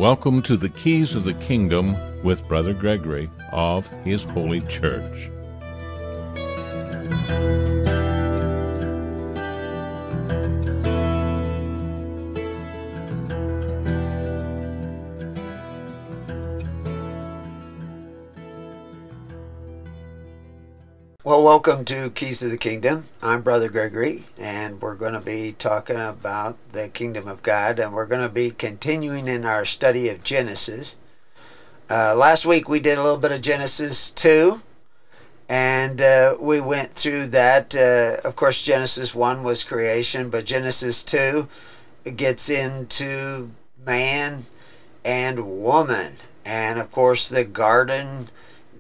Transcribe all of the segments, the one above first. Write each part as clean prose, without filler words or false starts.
Welcome to the Keys of the Kingdom with Brother Gregory of His Holy Church. Well, welcome to Keys of the Kingdom. I'm Brother Gregory, and we're going to be talking about the Kingdom of God, and we're going to be continuing in our study of Genesis. Last week we did a little bit of Genesis 2, and we went through that. Of course, Genesis 1 was creation, but Genesis 2 gets into man and woman, and of course the garden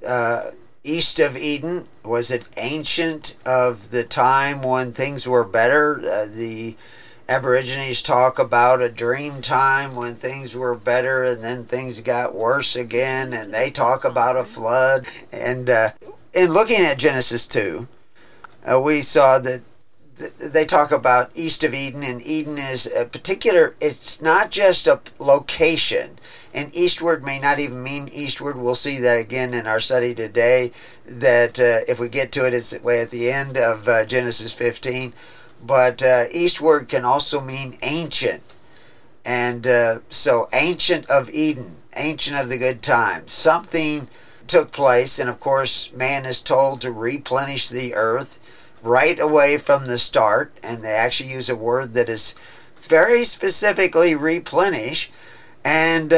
east of Eden. Was it ancient of the time when things were better? The Aborigines talk about a dream time when things were better and then things got worse again, and they talk about a flood. And in looking at Genesis 2, we saw that they talk about east of Eden, and Eden is a particular, it's not just a location. And eastward may not even mean eastward. We'll see that again in our study today, that if we get to it, it's way at the end of Genesis 15. But eastward can also mean ancient. And so ancient of Eden, ancient of the good times. Something took place, and of course man is told to replenish the earth right away from the start. And they actually use a word that is very specifically replenish. And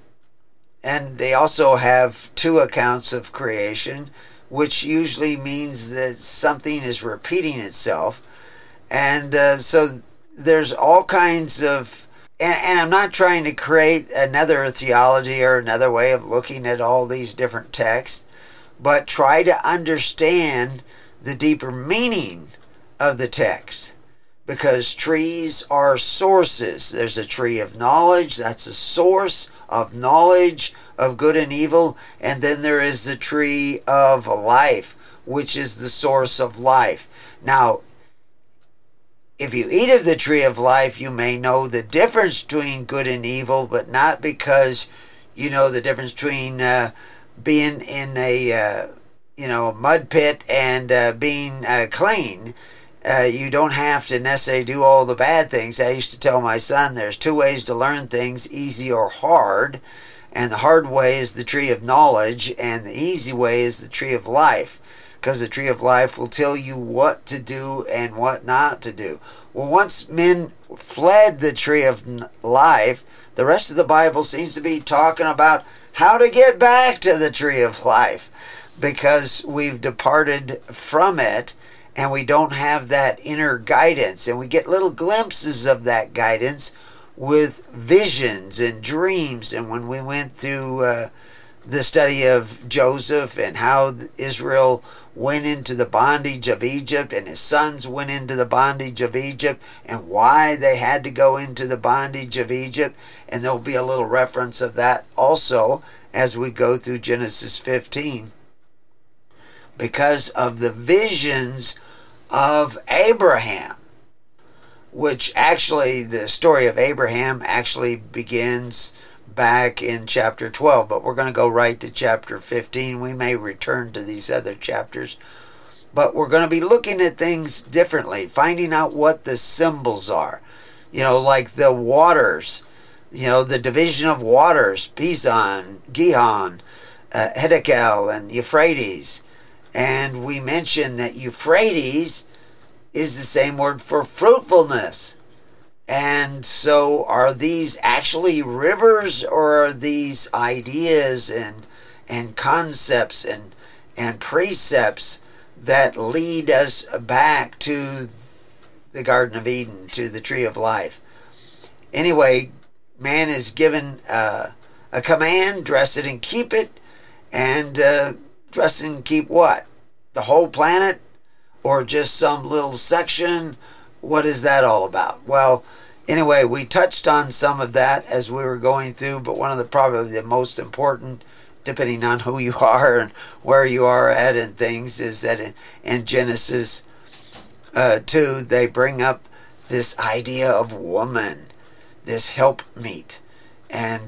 they also have two accounts of creation, which usually means that something is repeating itself. And so there's all kinds of, and I'm not trying to create another theology or another way of looking at all these different texts, but try to understand the deeper meaning of the text. Because trees are sources. There's a tree of knowledge, that's a source of knowledge of good and evil. And then there is the tree of life, which is the source of life. Now, if you eat of the tree of life, you may know the difference between good and evil, but not because you know the difference between being in a mud pit and being clean. You don't have to necessarily do all the bad things. I used to tell my son there's two ways to learn things, easy or hard. And the hard way is the tree of knowledge, and the easy way is the tree of life. Because the tree of life will tell you what to do and what not to do. Well, once men fled the tree of life, the rest of the Bible seems to be talking about how to get back to the tree of life. Because we've departed from it, and we don't have that inner guidance. And we get little glimpses of that guidance with visions and dreams. And when we went through the study of Joseph and how Israel went into the bondage of Egypt, and his sons went into the bondage of Egypt, and why they had to go into the bondage of Egypt. And there'll be a little reference of that also as we go through Genesis 15. Because of the visions of Abraham, which actually the story of Abraham actually begins back in chapter 12, but we're going to go right to chapter 15. We may return to these other chapters, but we're going to be looking at things differently, finding out what the symbols are. Like the waters, the division of waters, Pison, Gihon, Hiddekel, and Euphrates. And we mentioned that Euphrates is the same word for fruitfulness. And so are these actually rivers, or are these ideas and concepts and precepts that lead us back to the Garden of Eden, to the tree of life? Anyway, man is given a command, dress it and keep it. And dress and keep what? The whole planet? Or just some little section? What is that all about? Well, anyway, we touched on some of that as we were going through, but one of the probably the most important, depending on who you are and where you are at and things, is that in Genesis 2, they bring up this idea of woman, this helpmeet. And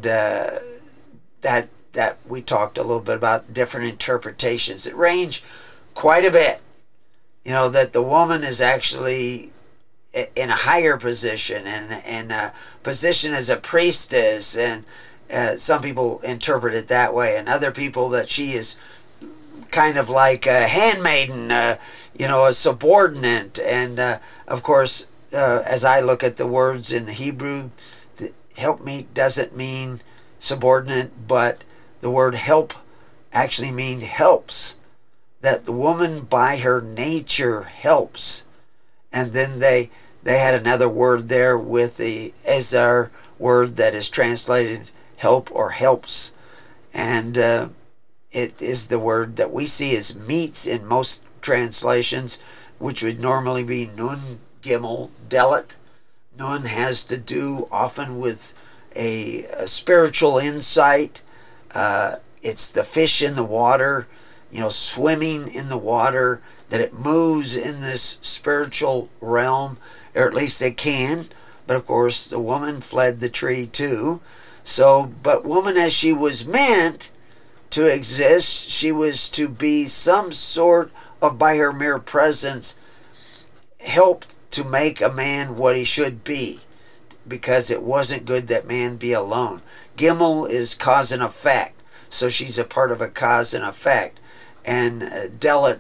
that we talked a little bit about different interpretations that range quite a bit. That the woman is actually in a higher position and a position as a priestess, and some people interpret it that way, and other people that she is kind of like a handmaiden, a subordinate. And of course, as I look at the words in the Hebrew, the helpmeet doesn't mean subordinate, but the word help actually means helps. That the woman by her nature helps. And then they had another word there with the Ezar word that is translated help or helps. And it is the word that we see as meets in most translations, which would normally be nun, gimel, delet. Nun has to do often with a spiritual insight. It's the fish in the water, swimming in the water, that it moves in this spiritual realm, or at least they can. But of course, the woman fled the tree too. So, but woman as she was meant to exist, she was to be some sort of, by her mere presence, help to make a man what he should be, because it wasn't good that man be alone. Gimel is cause and effect. So she's a part of a cause and effect. And Delet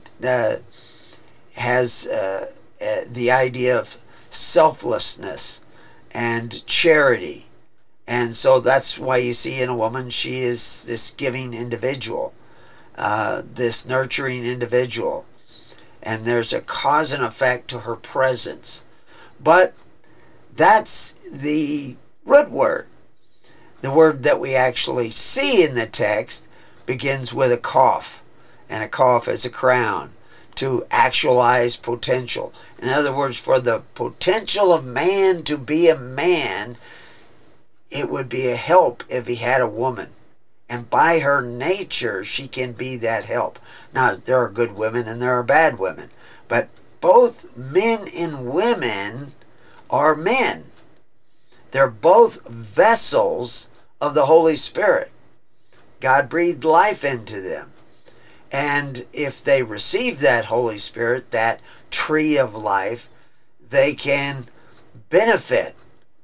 has the idea of selflessness and charity. And so that's why you see in a woman, she is this giving individual, this nurturing individual. And there's a cause and effect to her presence. But that's the root word. The word that we actually see in the text begins with a kaf, and a kaf is a crown, to actualize potential. In other words, for the potential of man to be a man, it would be a help if he had a woman. And by her nature, she can be that help. Now, there are good women and there are bad women, but both men and women are men. They're both vessels of the Holy Spirit. God breathed life into them. And if they receive that Holy Spirit, that tree of life, they can benefit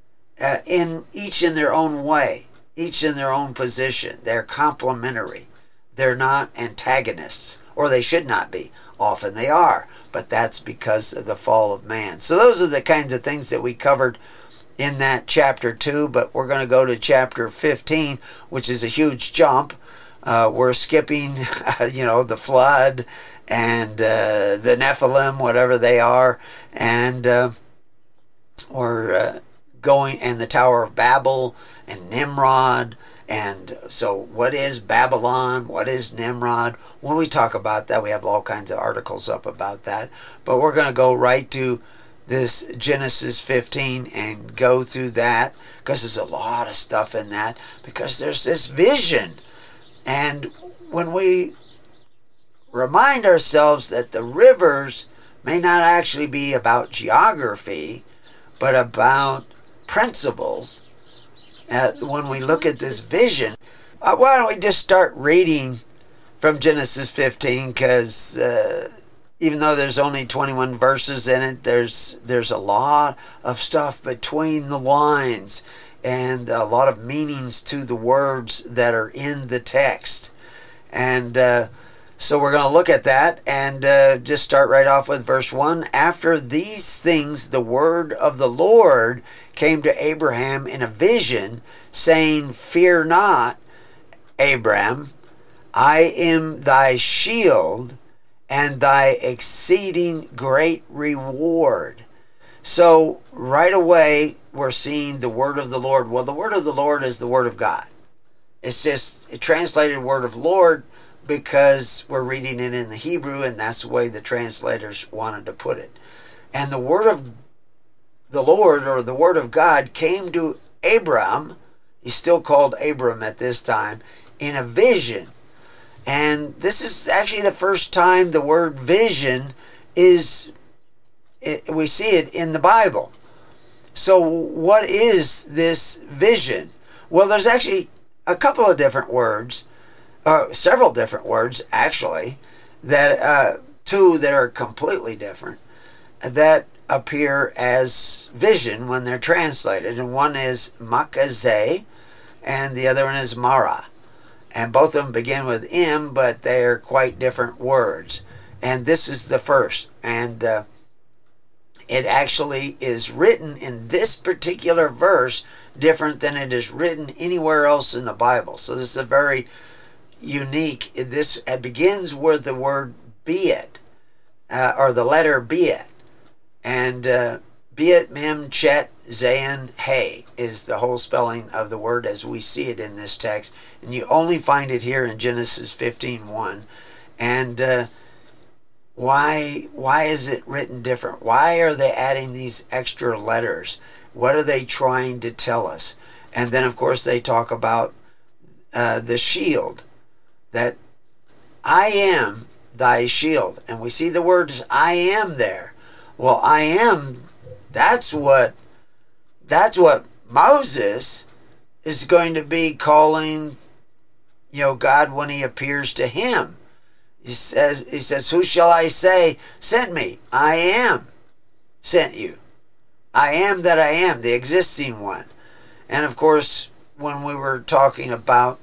in each in their own way, each in their own position. They're complementary. They're not antagonists, or they should not be. Often they are, but that's because of the fall of man. So those are the kinds of things that we covered in that chapter 2, but we're going to go to chapter 15, which is a huge jump. We're skipping, the flood and the Nephilim, whatever they are, and we're going, and the Tower of Babel and Nimrod. And so what is Babylon? What is Nimrod? When we talk about that, we have all kinds of articles up about that. But we're going to go right to this Genesis 15 and go through that, because there's a lot of stuff in that, because there's this vision. And when we remind ourselves that the rivers may not actually be about geography, but about principles, when we look at this vision, why don't we just start reading from Genesis 15, because even though there's only 21 verses in it, there's a lot of stuff between the lines and a lot of meanings to the words that are in the text. And so we're going to look at that and just start right off with verse 1. After these things, the word of the Lord came to Abraham in a vision, saying, "Fear not, Abram, I am thy shield and thy exceeding great reward." So right away, we're seeing the word of the Lord. Well, the word of the Lord is the word of God. It's just a translated word of Lord because we're reading it in the Hebrew, and that's the way the translators wanted to put it. And the word of the Lord, or the word of God, came to Abram. He's still called Abram at this time, in a vision. And this is actually the first time the word vision we see it in the Bible. So what is this vision? Well, there's actually a couple of different words, several different words actually, that two that are completely different, that appear as vision when they're translated. And one is makazeh, and the other one is mara. And both of them begin with M, but they're quite different words. And this is the first. And it actually is written in this particular verse different than it is written anywhere else in the Bible. So this is a very unique. This begins with the word be it, or the letter be it. And be it, mem, chet, zayin, hey is the whole spelling of the word as we see it in this text. And you only find it here in Genesis 15:1. And why is it written different? Why are they adding these extra letters? What are they trying to tell us? And then, of course, they talk about the shield, that I am thy shield. And we see the words I am there. Well, I am, that's what Moses is going to be calling, God when he appears to him. He says, who shall I say sent me? I am sent you. I am that I am, the existing one. And of course, when we were talking about,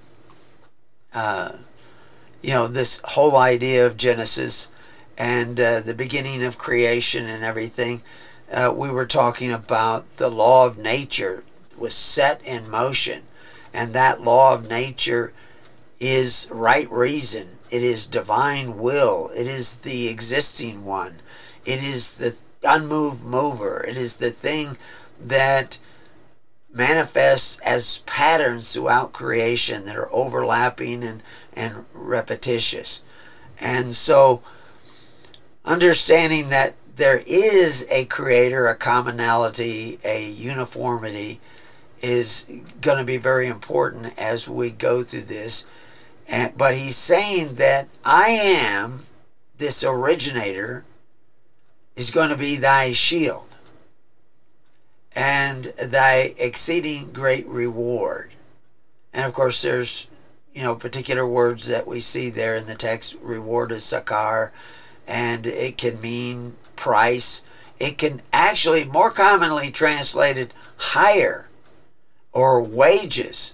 this whole idea of Genesis and the beginning of creation and everything, we were talking about the law of nature was set in motion. And that law of nature is right reason. It is divine will. It is the existing one. It is the unmoved mover. It is the thing that manifests as patterns throughout creation that are overlapping and repetitious. And so understanding that there is a creator, a commonality, a uniformity is going to be very important as we go through this. But he's saying that I am, this originator, is going to be thy shield and thy exceeding great reward. And of course there's, particular words that we see there in the text. Reward is sakar, and it can mean price. It can actually more commonly translated hire or wages.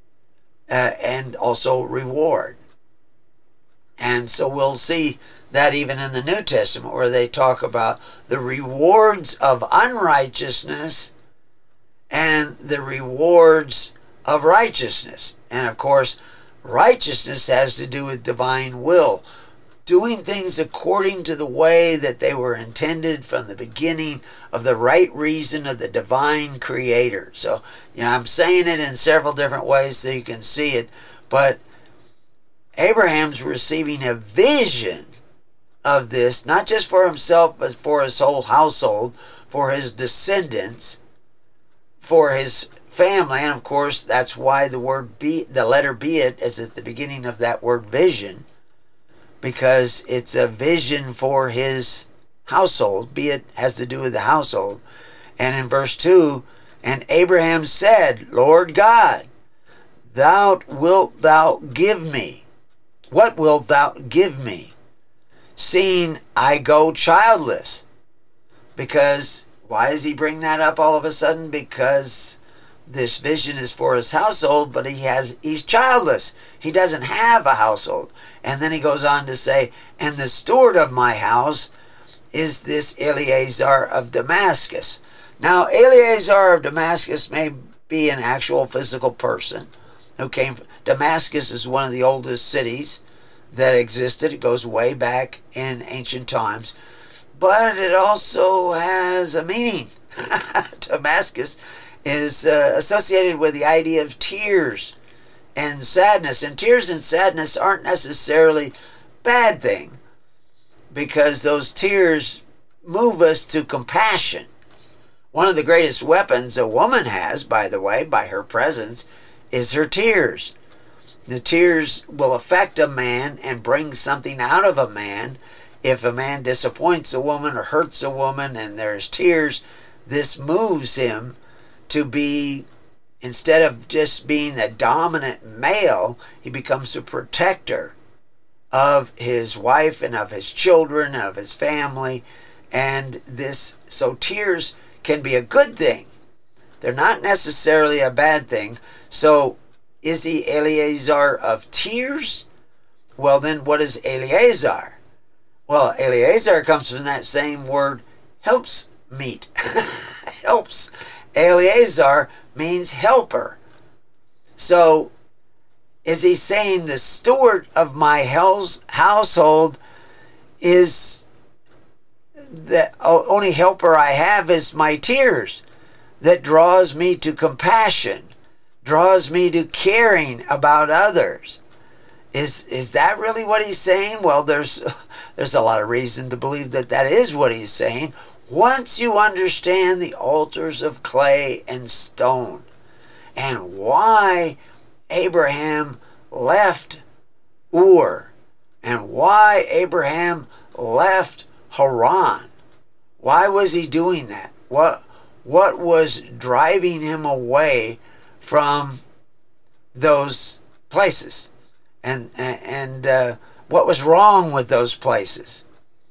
And also reward. And so we'll see that even in the New Testament, where they talk about the rewards of unrighteousness and the rewards of righteousness. And of course, righteousness has to do with divine will, doing things according to the way that they were intended from the beginning of the right reason of the divine creator. So, I'm saying it in several different ways so you can see it, but Abraham's receiving a vision of this, not just for himself, but for his whole household, for his descendants, for his family. And of course, that's why the letter be it is at the beginning of that word vision, because it's a vision for his household. Be it has to do with the household. And in verse 2, and Abraham said, Lord God, wilt thou give me? What wilt thou give me, seeing I go childless? Because, why does he bring that up all of a sudden? Because this vision is for his household, but he's childless. He doesn't have a household. And then he goes on to say, and the steward of my house is this Eleazar of Damascus. Now, Eleazar of Damascus may be an actual physical person who came from Damascus. Is one of the oldest cities that existed. It goes way back in ancient times. But it also has a meaning. Damascus is associated with the idea of tears and sadness. And tears and sadness aren't necessarily bad thing, because those tears move us to compassion. One of the greatest weapons a woman has, by the way, by her presence, is her tears. The tears will affect a man and bring something out of a man. If a man disappoints a woman or hurts a woman and there's tears, this moves him to be instead of just being the dominant male, he becomes a protector of his wife and of his children, of his family. And so tears can be a good thing. They're not necessarily a bad thing. So is he Eleazar of tears? Well, then what is Eleazar? Well, Eleazar comes from that same word, helps meet. Helps. Eleazar means helper. So is he saying the steward of my household is the only helper I have is my tears, that draws me to compassion, draws me to caring about others? Is that really what he's saying? Well, there's a lot of reason to believe that is what he's saying. Once you understand the altars of clay and stone and why Abraham left Ur and why Abraham left Haran, why was he doing that? What was driving him away from those places? And what was wrong with those places?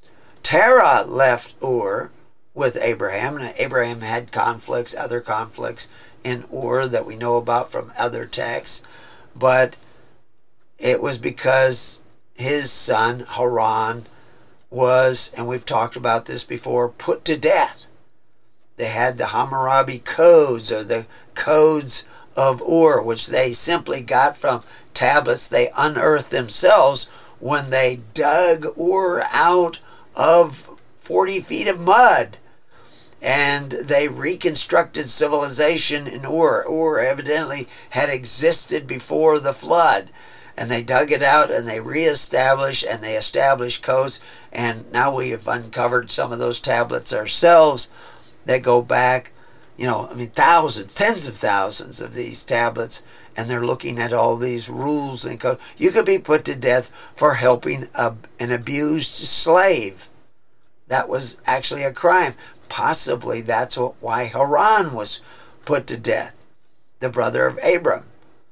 Terah left Ur with Abraham, and Abraham had other conflicts in Ur that we know about from other texts, but it was because his son Haran was, and we've talked about this before, put to death. They had the Hammurabi codes, or the codes of Ur, which they simply got from tablets they unearthed themselves when they dug Ur out of 40 feet of mud. And they reconstructed civilization in Ur. Ur evidently had existed before the flood. And they dug it out and they reestablished and they established codes. And now we have uncovered some of those tablets ourselves that go back, thousands, tens of thousands of these tablets. And they're looking at all these rules and codes. You could be put to death for helping an abused slave. That was actually a crime. Possibly that's why Haran was put to death, the brother of Abram.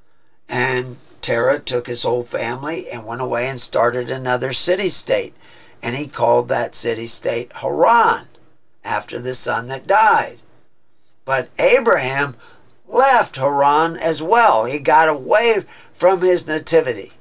And Terah took his whole family and went away and started another city-state. And he called that city-state Haran, after the son that died. But Abraham left Haran as well. He got away from his nativity.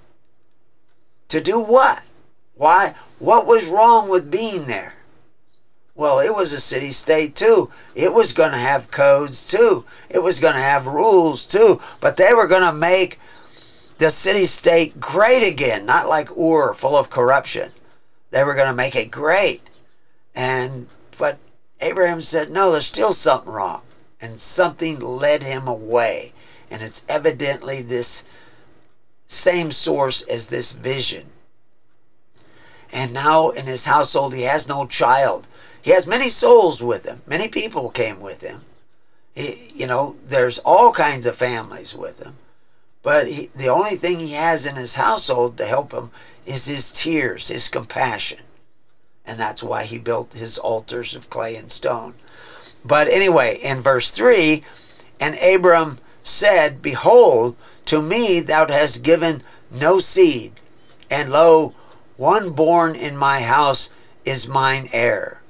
To do what? Why? What was wrong with being there? Well, it was a city-state too. It was going to have codes too. It was going to have rules too. But they were going to make the city-state great again, not like Ur, full of corruption. They were going to make it great. But Abraham said, no, there's still something wrong. And something led him away. And it's evidently this same source as this vision. And now in his household, he has no child. He has many souls with him. Many people came with him. There's all kinds of families with him. But the only thing he has in his household to help him is his tears, his compassion. And that's why he built his altars of clay and stone. But anyway, in verse 3, and Abram said, behold, to me thou hast given no seed, and lo, one born in my house is mine heir.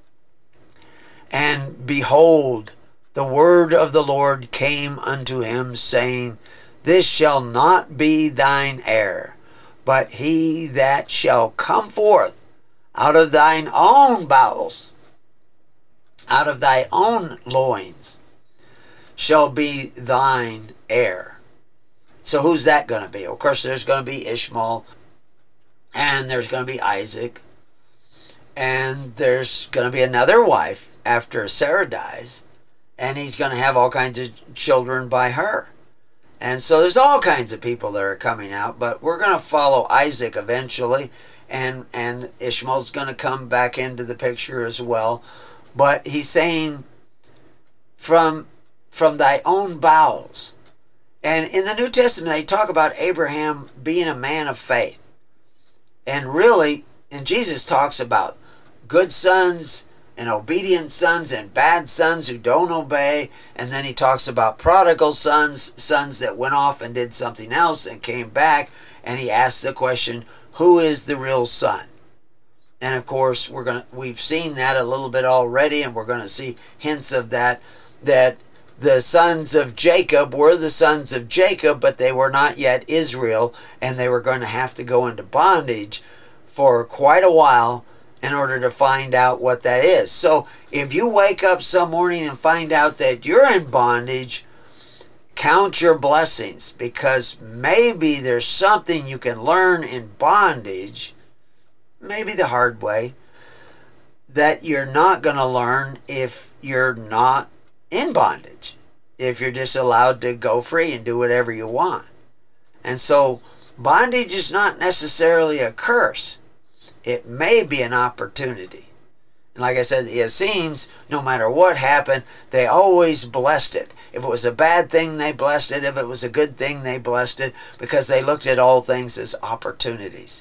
And behold, the word of the Lord came unto him, saying, this shall not be thine heir, but he that shall come forth out of thine own bowels, out of thy own loins, shall be thine heir. So who's that going to be? Of course, there's going to be Ishmael, and there's going to be Isaac, and there's going to be another wife after Sarah dies, and he's going to have all kinds of children by her. And so there's all kinds of people that are coming out, but we're going to follow Isaac eventually, and Ishmael's going to come back into the picture as well. But he's saying, from thy own bowels. And in the New Testament, they talk about Abraham being a man of faith. And really, and Jesus talks about good sons and obedient sons and bad sons who don't obey. And then he talks about prodigal sons, sons that went off and did something else and came back. And he asks the question, who is the real son? And of course, we've seen that a little bit already, and we're going to see hints of that the sons of Jacob were the sons of Jacob, but they were not yet Israel, and they were going to have to go into bondage for quite a while in order to find out what that is. So if you wake up some morning and find out that you're in bondage, count your blessings, because maybe there's something you can learn in bondage, maybe the hard way, that you're not going to learn if you're not in bondage, if you're just allowed to go free and do whatever you want. And so bondage is not necessarily a curse. It may be an opportunity. And like I said, the Essenes, no matter what happened, they always blessed it. If it was a bad thing, they blessed it. If it was a good thing, they blessed it, because they looked at all things as opportunities.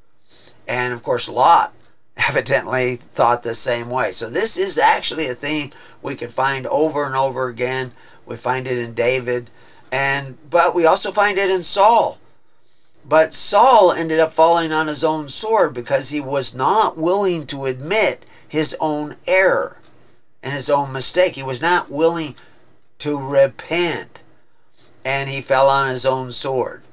And of course, Lot evidently thought the same way. So this is actually a theme we can find over and over again. We find it in David, but we also find it in Saul. But Saul ended up falling on his own sword because he was not willing to admit his own error and his own mistake. He was not willing to repent, and he fell on his own sword.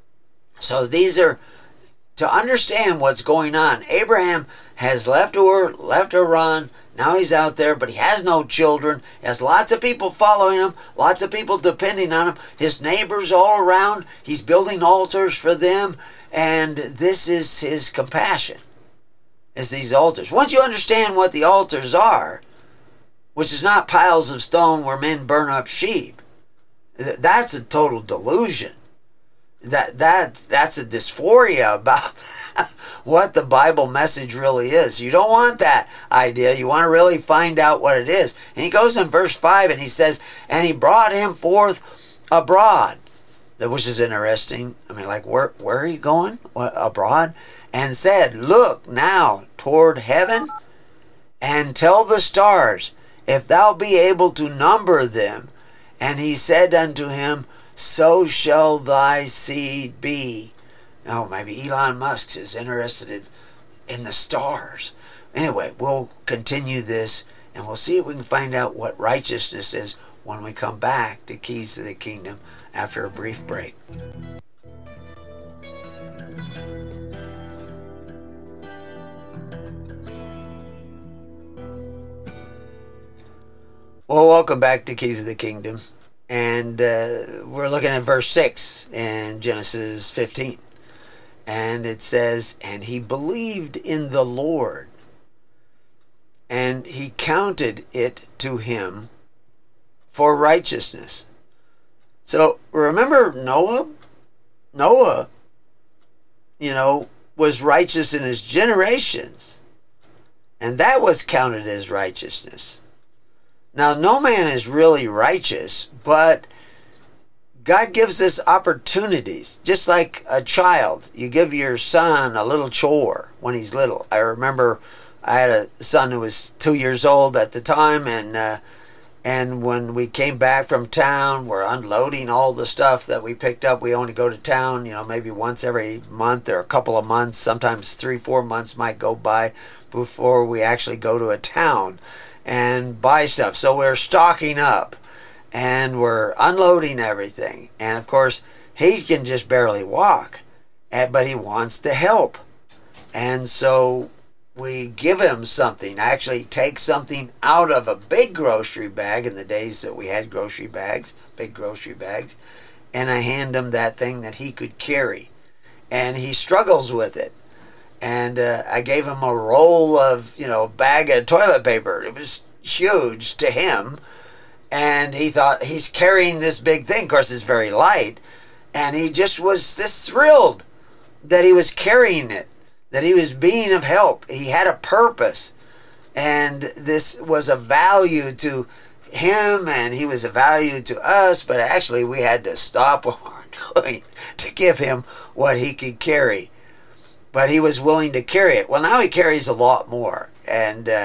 So these are, to understand what's going on, Abraham has left Ur, left Haran. Now he's out there, but he has no children. He has lots of people following him, lots of people depending on him. His neighbors all around. He's building altars for them, and this is his compassion, is these altars. Once you understand what the altars are, which is not piles of stone where men burn up sheep, that's a total delusion. That's a dysphoria about what the Bible message really is. You don't want that idea. You want to really find out what it is. And he goes in verse 5 and he says, and he brought him forth abroad, which is interesting. I mean, like, where are you going? What, abroad? And said, look now toward heaven and tell the stars, if thou be able to number them. And he said unto him, so shall thy seed be. Oh, maybe Elon Musk is interested in the stars. Anyway, we'll continue this, and we'll see if we can find out what righteousness is when we come back to Keys to the Kingdom after a brief break. Well, welcome back to Keys of the Kingdom. And we're looking at verse 6 in Genesis 15. And it says, and he believed in the Lord, and he counted it to him for righteousness. So remember Noah? Noah, was righteous in his generations, and that was counted as righteousness. Now, no man is really righteous, but God gives us opportunities. Just like a child, you give your son a little chore when he's little. I remember I had a son who was 2 years old at the time, and when we came back from town, we're unloading all the stuff that we picked up. We only go to town, maybe once every month or a couple of months. Sometimes 3-4 months might go by before we actually go to a town and buy stuff. So we're stocking up and we're unloading everything. And of course, he can just barely walk, but he wants to help. And so we give him something. I actually take something out of a big grocery bag in the days that we had grocery bags, big grocery bags, and I hand him that thing that he could carry. And he struggles with it. And I gave him a roll of, bag of toilet paper. It was huge to him. And he thought, he's carrying this big thing. Of course, it's very light. And he just was this thrilled that he was carrying it, that he was being of help. He had a purpose. And this was a value to him, and he was a value to us. But actually, we had to stop what we were doing to give him what he could carry. But he was willing to carry it. Well, now he carries a lot more, and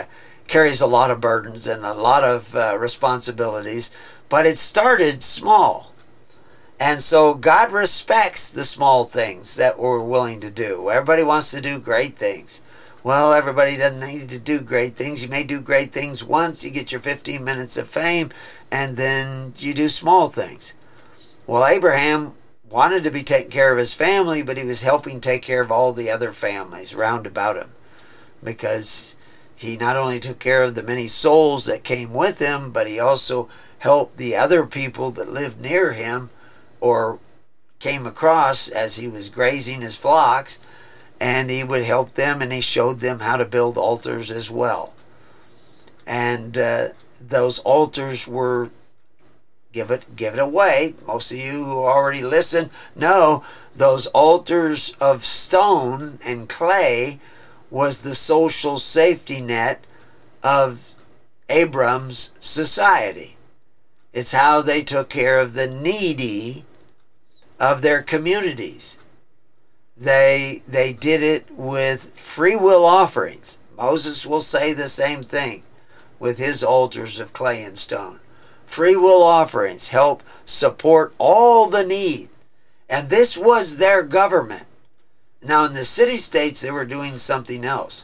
carries a lot of burdens and a lot of responsibilities, but it started small. And so God respects the small things that we're willing to do. Everybody wants to do great things. Well, everybody doesn't need to do great things. You may do great things once, you get your 15 minutes of fame, and then you do small things. Well, Abraham wanted to be taking care of his family, but he was helping take care of all the other families round about him, because he not only took care of the many souls that came with him, but he also helped the other people that lived near him or came across as he was grazing his flocks, and he would help them, and he showed them how to build altars as well. And those altars were give it away. Most of you who already listen know those altars of stone and clay was the social safety net of Abram's society. It's how they took care of the needy of their communities. They did it with free will offerings. Moses will say the same thing with his altars of clay and stone. Free will offerings help support all the need. And this was their government. Now in the city-states they were doing something else.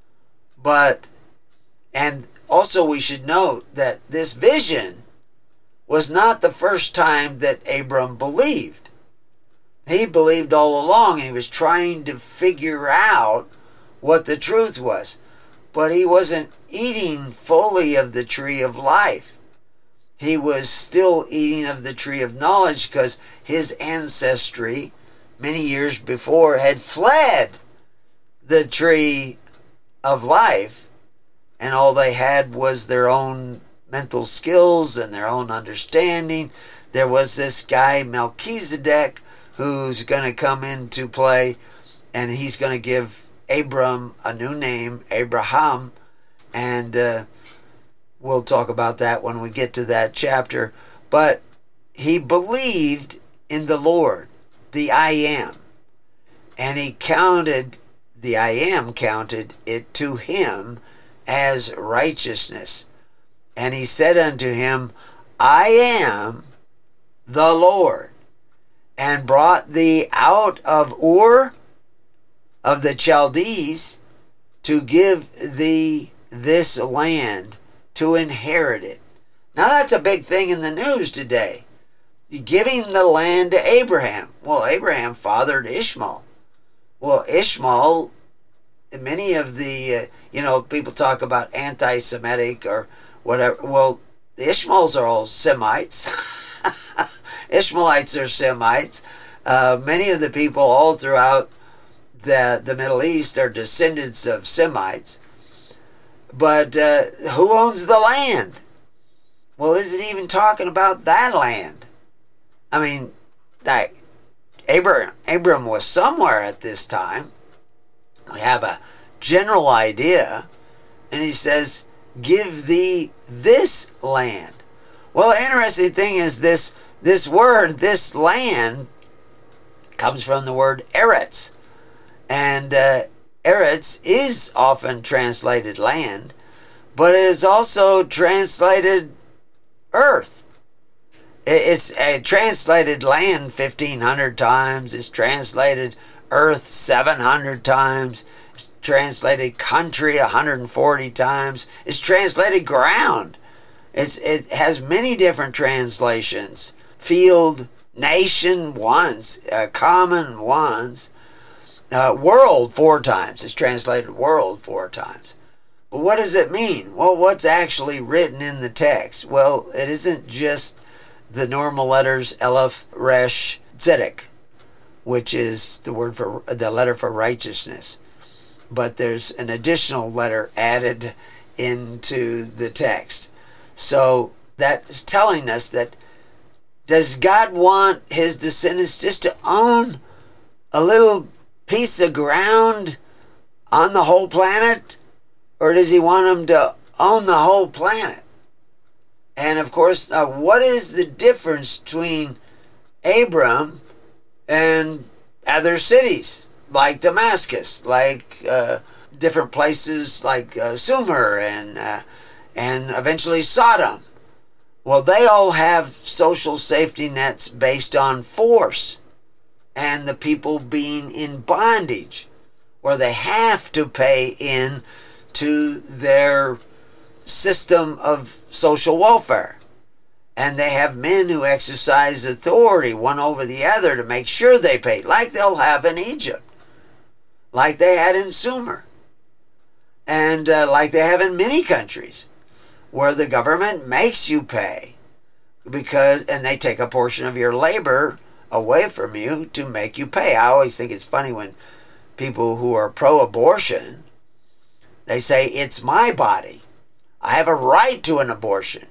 And also we should note that this vision was not the first time that Abram believed. He believed all along, and he was trying to figure out what the truth was. But he wasn't eating fully of the tree of life. He was still eating of the tree of knowledge, because his ancestry many years before had fled the tree of life, and all they had was their own mental skills and their own understanding. There was this guy Melchizedek who's going to come into play, and he's going to give Abram a new name, Abraham, and we'll talk about that when we get to that chapter. But he believed in the Lord, the I Am, and the I Am counted it to him as righteousness. And he said unto him, I am the Lord, and brought thee out of Ur of the Chaldees to give thee this land to inherit it. Now that's a big thing in the news today. Giving the land to Abraham. Well, Abraham fathered Ishmael. Well, Ishmael, many of the, people talk about anti-Semitic or whatever. Well, the Ishmaels are all Semites. Ishmaelites are Semites. Many of the people all throughout the Middle East are descendants of Semites. But who owns the land? Well, is it even talking about that land? I mean, Abram was somewhere at this time. We have a general idea. And he says, give thee this land. Well, the interesting thing is this word, this land, comes from the word Eretz. And Eretz is often translated land, but it is also translated earth. It's translated land 1,500 times. It's translated earth 700 times. It's translated country 140 times. It's translated ground. It has many different translations. Field, nation once, common once. World 4 times. It's translated world 4 times. But what does it mean? Well, what's actually written in the text? Well, it isn't just the normal letters Aleph, Resh, Tzedek, which is the letter for righteousness. But there's an additional letter added into the text. So that is telling us that, does God want his descendants just to own a little piece of ground on the whole planet? Or does he want them to own the whole planet? And of course, what is the difference between Abram and other cities like Damascus, like different places like Sumer and eventually Sodom. Well, they all have social safety nets based on force and the people being in bondage, where they have to pay in to their system of social welfare. And they have men who exercise authority one over the other to make sure they pay, like they'll have in Egypt, like they had in Sumer, and like they have in many countries, where the government makes you pay, and they take a portion of your labor away from you to make you pay. I always think it's funny when people who are pro-abortion, they say, it's my body. I have a right to an abortion.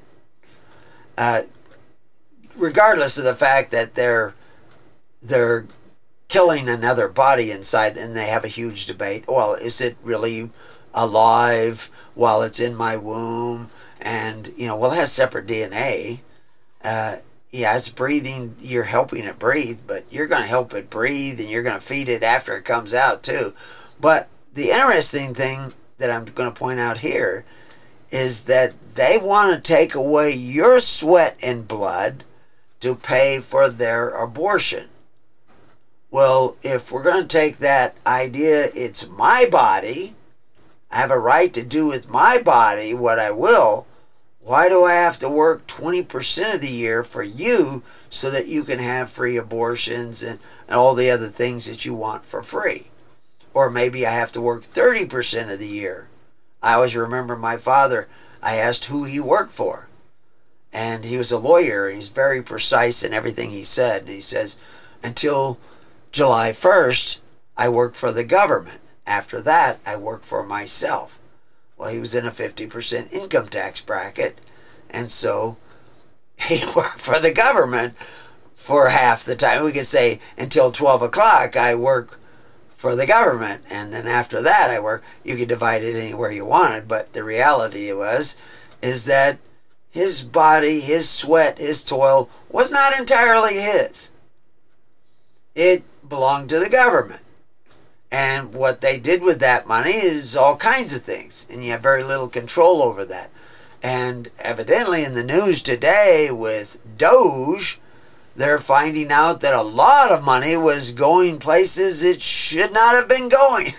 Regardless of the fact that they're killing another body inside, and they have a huge debate. Well, is it really alive while it's in my womb? And, it has separate DNA. Yeah, it's breathing. You're helping it breathe, but you're going to help it breathe, and you're going to feed it after it comes out too. But the interesting thing that I'm going to point out here is that they want to take away your sweat and blood to pay for their abortion. Well, if we're going to take that idea, it's my body, I have a right to do with my body what I will, why do I have to work 20% of the year for you so that you can have free abortions and all the other things that you want for free? Or maybe I have to work 30% of the year. I always remember my father, I asked who he worked for. And he was a lawyer, and he's very precise in everything he said. And he says, until July 1st, I work for the government. After that, I work for myself. Well, he was in a 50% income tax bracket, and so he worked for the government for half the time. We could say until 12 o'clock, I work for the government, and then after that, I work. You could divide it anywhere you wanted, but the reality is that his body, his sweat, his toil was not entirely his. It belonged to the government. And what they did with that money is all kinds of things. And you have very little control over that. And evidently in the news today with Doge, they're finding out that a lot of money was going places it should not have been going.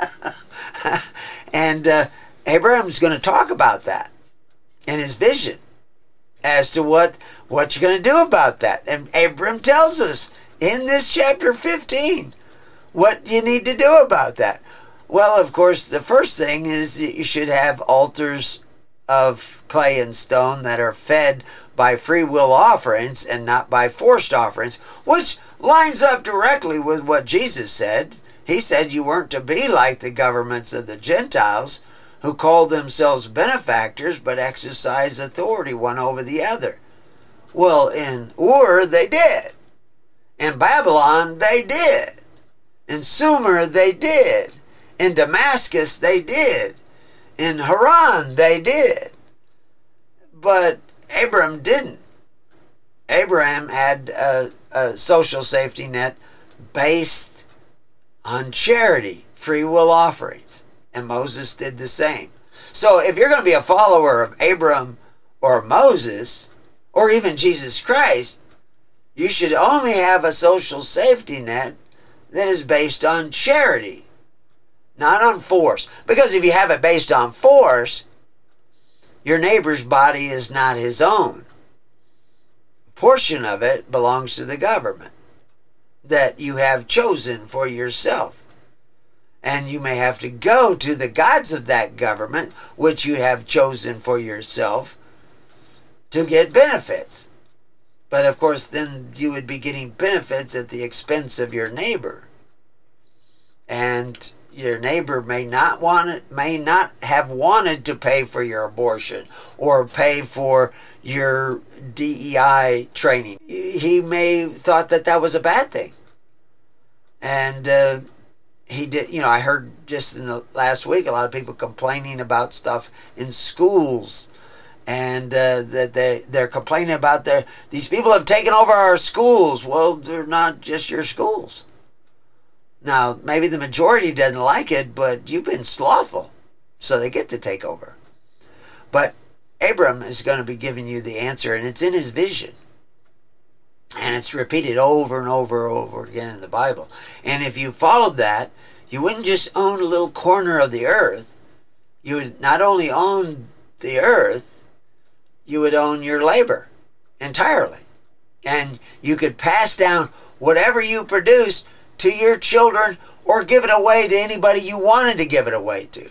And Abraham's going to talk about that and his vision as to what you're going to do about that. And Abraham tells us in this chapter 15 what you need to do about that. Well, of course, the first thing is that you should have altars of clay and stone that are fed by free will offerings and not by forced offerings, which lines up directly with what Jesus said. He said you weren't to be like the governments of the Gentiles who call themselves benefactors but exercise authority one over the other. Well, in Ur, they did. In Babylon, they did. In Sumer, they did. In Damascus, they did. In Haran, they did. But Abraham didn't. Abraham had a social safety net based on charity, free will offerings. And Moses did the same. So if you're going to be a follower of Abraham or Moses, or even Jesus Christ, you should only have a social safety net that is based on charity, not on force. Because if you have it based on force, your neighbor's body is not his own. A portion of it belongs to the government that you have chosen for yourself. And you may have to go to the gods of that government, which you have chosen for yourself, to get benefits. But of course, then you would be getting benefits at the expense of your neighbor. And your neighbor may not have wanted to pay for your abortion or pay for your DEI training. He may have thought that was a bad thing. And he did, I heard just in the last week a lot of people complaining about stuff in schools. And that they're complaining about these people have taken over our schools. Well, they're not just your schools. Now, maybe the majority doesn't like it, but you've been slothful, so they get to take over. But Abram is going to be giving you the answer, and it's in his vision. And it's repeated over and over and over again in the Bible. And if you followed that, you wouldn't just own a little corner of the earth. You would not only own the earth, you would own your labor entirely. And you could pass down whatever you produce to your children or give it away to anybody you wanted to give it away to.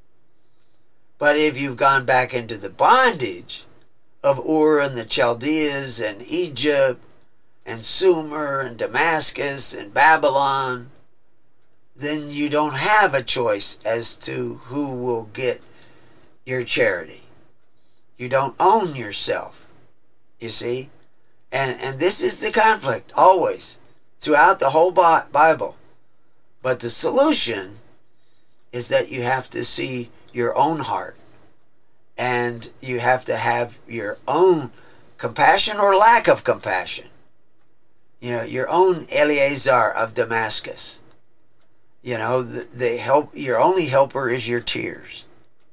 But if you've gone back into the bondage of Ur and the Chaldeans and Egypt and Sumer and Damascus and Babylon, then you don't have a choice as to who will get your charity. You don't own yourself, you see? And this is the conflict, always, throughout the whole Bible. But the solution is that you have to see your own heart. And you have to have your own compassion or lack of compassion. You know, your own Eleazar of Damascus. You know, the help. Your only helper is your tears.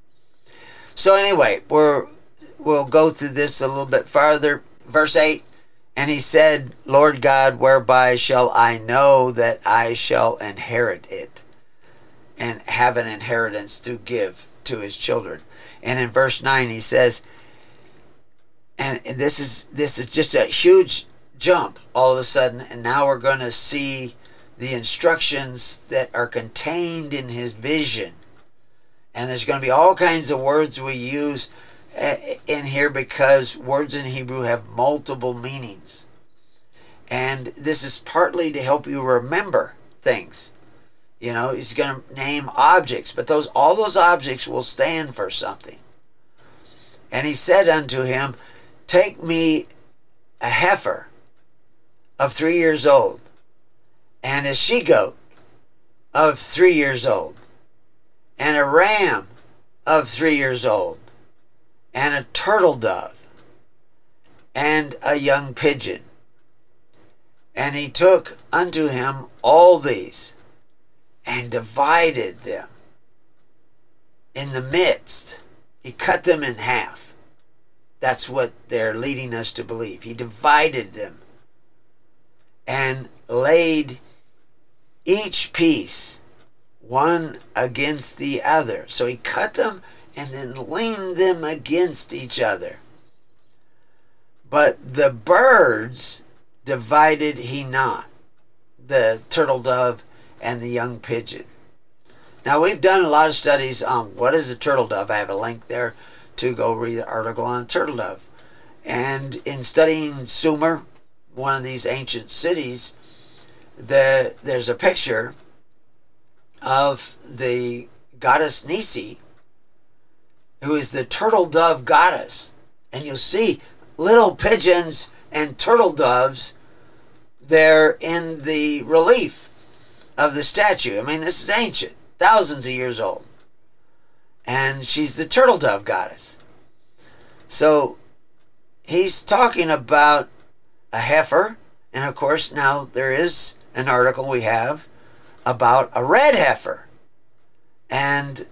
So anyway, we'll go through this a little bit farther. Verse 8, and he said, Lord God, whereby shall I know that I shall inherit it and have an inheritance to give to his children? And in verse 9 he says, and this is just a huge jump all of a sudden, and now we're going to see the instructions that are contained in his vision. And there's going to be all kinds of words we use in here because words in Hebrew have multiple meanings. And this is partly to help you remember things. You know, he's going to name objects, but all those objects will stand for something. And he said unto him, take me a heifer of 3 years old, and a she-goat of 3 years old, and a ram of 3 years old, and a turtle dove, and a young pigeon. And he took unto him all these, and divided them in the midst. He cut them in half. That's what they're leading us to believe. He divided them and laid each piece one against the other. So he cut them and then leaned them against each other. But the birds divided he not, the turtle dove and the young pigeon. Now, we've done a lot of studies on what is a turtle dove. I have a link there to go read an article on a turtle dove. And in studying Sumer, one of these ancient cities, there's a picture of the goddess Nisi, who is the turtle dove goddess. And you'll see little pigeons and turtle doves there in the relief of the statue. I mean, this is ancient, thousands of years old. And she's the turtle dove goddess. So he's talking about a heifer. And of course, now there is an article we have about a red heifer. And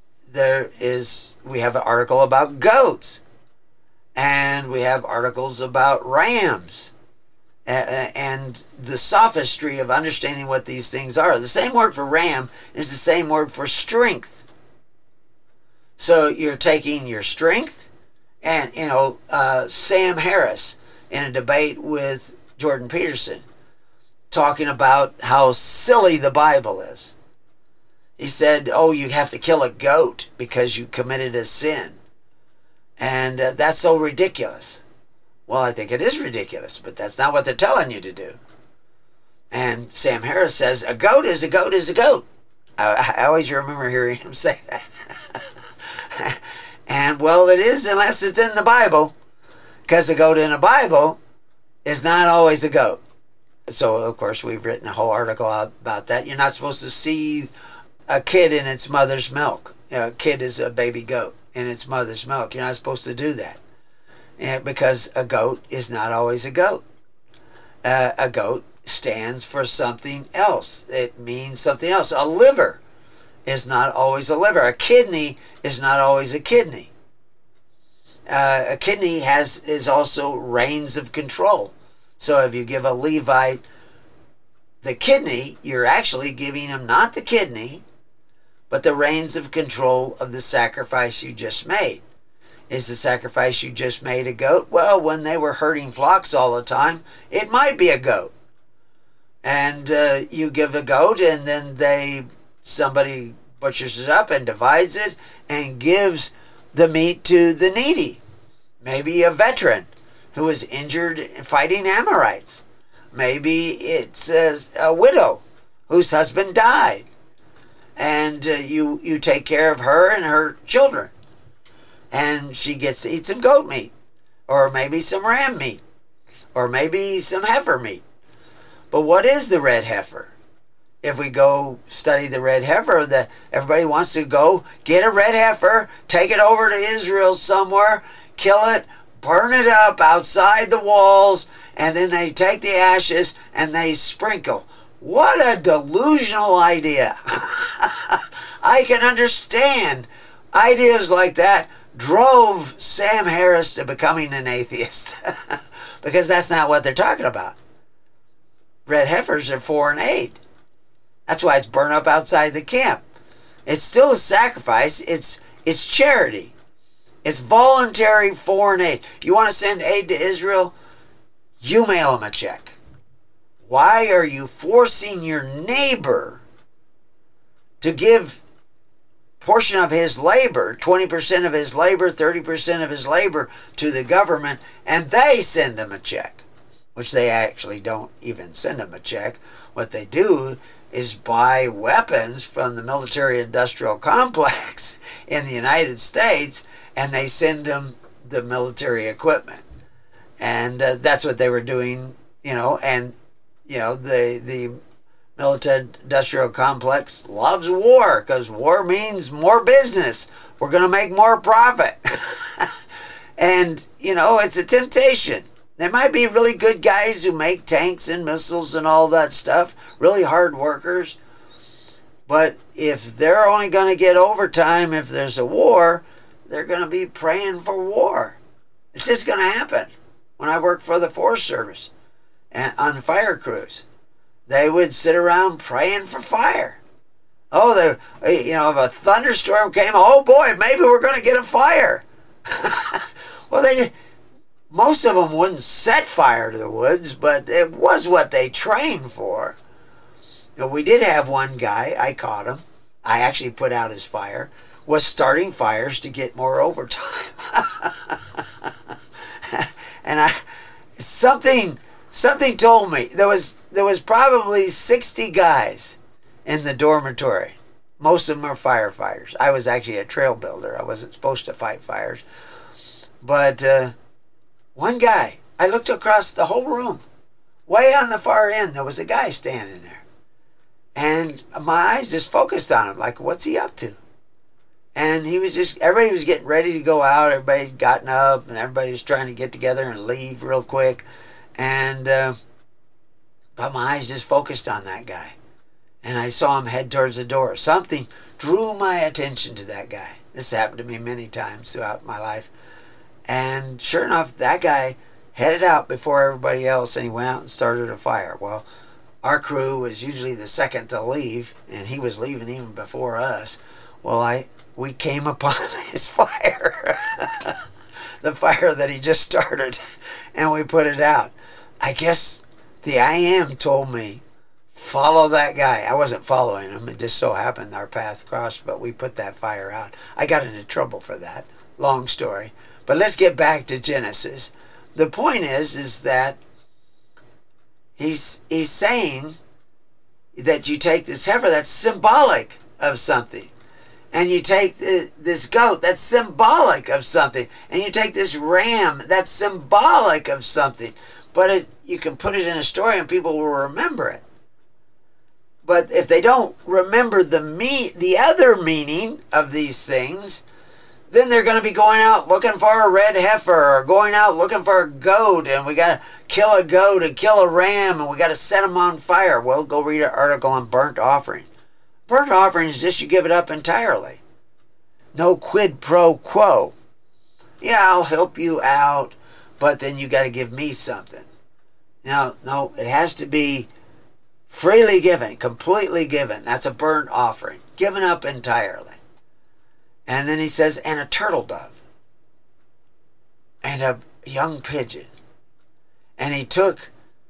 we have an article about goats. And we have articles about rams. And the sophistry of understanding what these things are. The same word for ram is the same word for strength. So you're taking your strength, and Sam Harris in a debate with Jordan Peterson talking about how silly the Bible is. He said, you have to kill a goat because you committed a sin. And that's so ridiculous. Well, I think it is ridiculous, but that's not what they're telling you to do. And Sam Harris says, a goat is a goat is a goat. I always remember hearing him say that. And, well, it is unless it's in the Bible, because a goat in a Bible is not always a goat. So, of course, we've written a whole article about that. You're not supposed to see a kid in its mother's milk. A kid is a baby goat in its mother's milk. You're not supposed to do that. Because a goat is not always a goat. A goat stands for something else. It means something else. A liver is not always a liver. A kidney is not always a kidney. A kidney is also reins of control. So if you give a Levite the kidney, you're actually giving him not the kidney, but the reins of control of the sacrifice you just made. Is the sacrifice you just made a goat? Well, when they were herding flocks all the time, it might be a goat. And you give a goat, and then somebody butchers it up and divides it and gives the meat to the needy. Maybe a veteran who was injured fighting Amorites. Maybe it's a widow whose husband died. And you take care of her and her children. And she gets to eat some goat meat. Or maybe some ram meat. Or maybe some heifer meat. But what is the red heifer? If we go study the red heifer, everybody wants to go get a red heifer, take it over to Israel somewhere, kill it, burn it up outside the walls, and then they take the ashes and they sprinkle. What a delusional idea. I can understand ideas like that drove Sam Harris to becoming an atheist. Because that's not what they're talking about. Red heifers are 4 and 8. That's why it's burned up outside the camp. It's still a sacrifice. It's charity. It's voluntary 4 and 8. You want to send aid to Israel? You mail them a check. Why are you forcing your neighbor to give portion of his labor, 20% of his labor, 30% of his labor to the government, and they send them a check? Which they actually don't even send them a check. What they do is buy weapons from the military-industrial complex in the United States, and they send them the military equipment. And that's what they were doing, and, the military-industrial complex loves war, because war means more business. We're going to make more profit. And, it's a temptation. There might be really good guys who make tanks and missiles and all that stuff, really hard workers. But if they're only going to get overtime if there's a war, they're going to be praying for war. It's just going to happen. When I worked for the Forest Service and on fire crews, they would sit around praying for fire. Oh, if a thunderstorm came, oh boy, maybe we're going to get a fire. Well, most of them wouldn't set fire to the woods, but it was what they trained for. We did have one guy, I caught him. I actually put out his fire, was starting fires to get more overtime. And something told me there was probably 60 guys in the dormitory. Most of them are firefighters. I was actually a trail builder. I wasn't supposed to fight fires. But one guy, I looked across the whole room. Way on the far end, there was a guy standing there. And my eyes just focused on him, like, what's he up to? And everybody was getting ready to go out. Everybody had gotten up, and everybody was trying to get together and leave real quick. And, but my eyes just focused on that guy. And I saw him head towards the door. Something drew my attention to that guy. This happened to me many times throughout my life. And sure enough, that guy headed out before everybody else, and he went out and started a fire. Well, our crew was usually the second to leave, and he was leaving even before us. Well, we came upon his fire, the fire that he just started, and we put it out. I guess the I Am told me, follow that guy. I wasn't following him. It just so happened our path crossed, but we put that fire out. I got into trouble for that. Long story. But let's get back to Genesis. The point is that he's saying that you take this heifer that's symbolic of something. And you take this goat that's symbolic of something. And you take this ram that's symbolic of something. But you can put it in a story and people will remember it. But if they don't remember the other meaning of these things, then they're going to be going out looking for a red heifer, or going out looking for a goat, and we got to kill a goat and kill a ram, and we got to set them on fire. Well, go read an article on burnt offering. Burnt offering is just you give it up entirely. No quid pro quo. Yeah, I'll help you out, but then you got to give me something. Now, no, it has to be freely given, completely given. That's a burnt offering, given up entirely. And then he says, and a turtle dove, and a young pigeon. And he took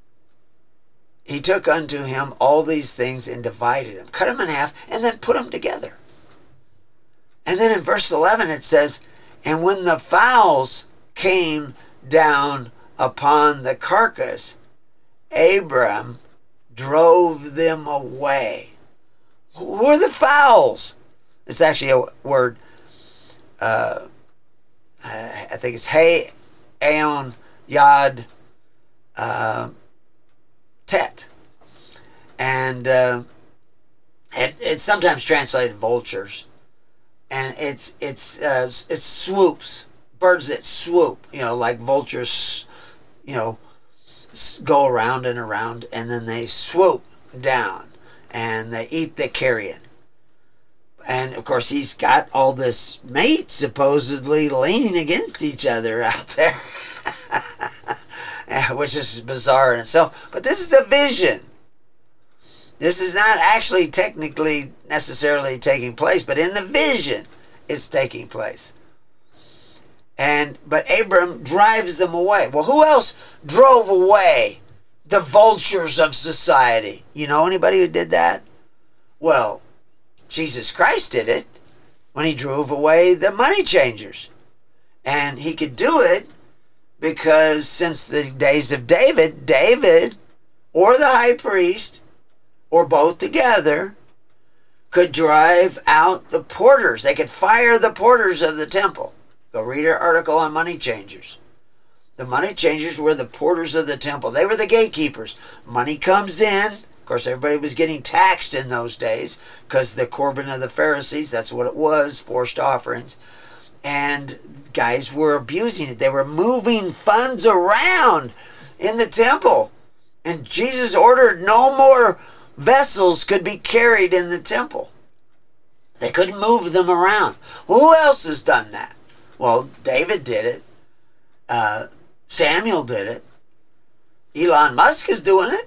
unto him all these things and divided them, cut them in half, and then put them together. And then in verse 11 it says, and when the fowls came down upon the carcass, Abram drove them away. Who are the fowls? It's actually a word, I think it's Hey, Aon, Yad, Tet. And it's sometimes translated vultures. And it's swoops, birds that swoop, like vultures, go around and around, and then they swoop down and they eat the carrion. And of course, he's got all this mate supposedly leaning against each other out there, which is bizarre in itself. But this is a vision. This is not actually technically necessarily taking place, but in the vision, it's taking place. But Abram drives them away. Well, who else drove away the vultures of society? You know anybody who did that? Well, Jesus Christ did it when he drove away the money changers. And he could do it because since the days of David or the high priest, or both together, could drive out the porters. They could fire the porters of the temple. Go read our article on money changers. The money changers were the porters of the temple. They were the gatekeepers. Money comes in. Of course, everybody was getting taxed in those days because the Corban of the Pharisees, that's what it was, forced offerings. And guys were abusing it. They were moving funds around in the temple. And Jesus ordered no more vessels could be carried in the temple. They couldn't move them around. Well, who else has done that? Well, David did it. Samuel did it. Elon Musk is doing it.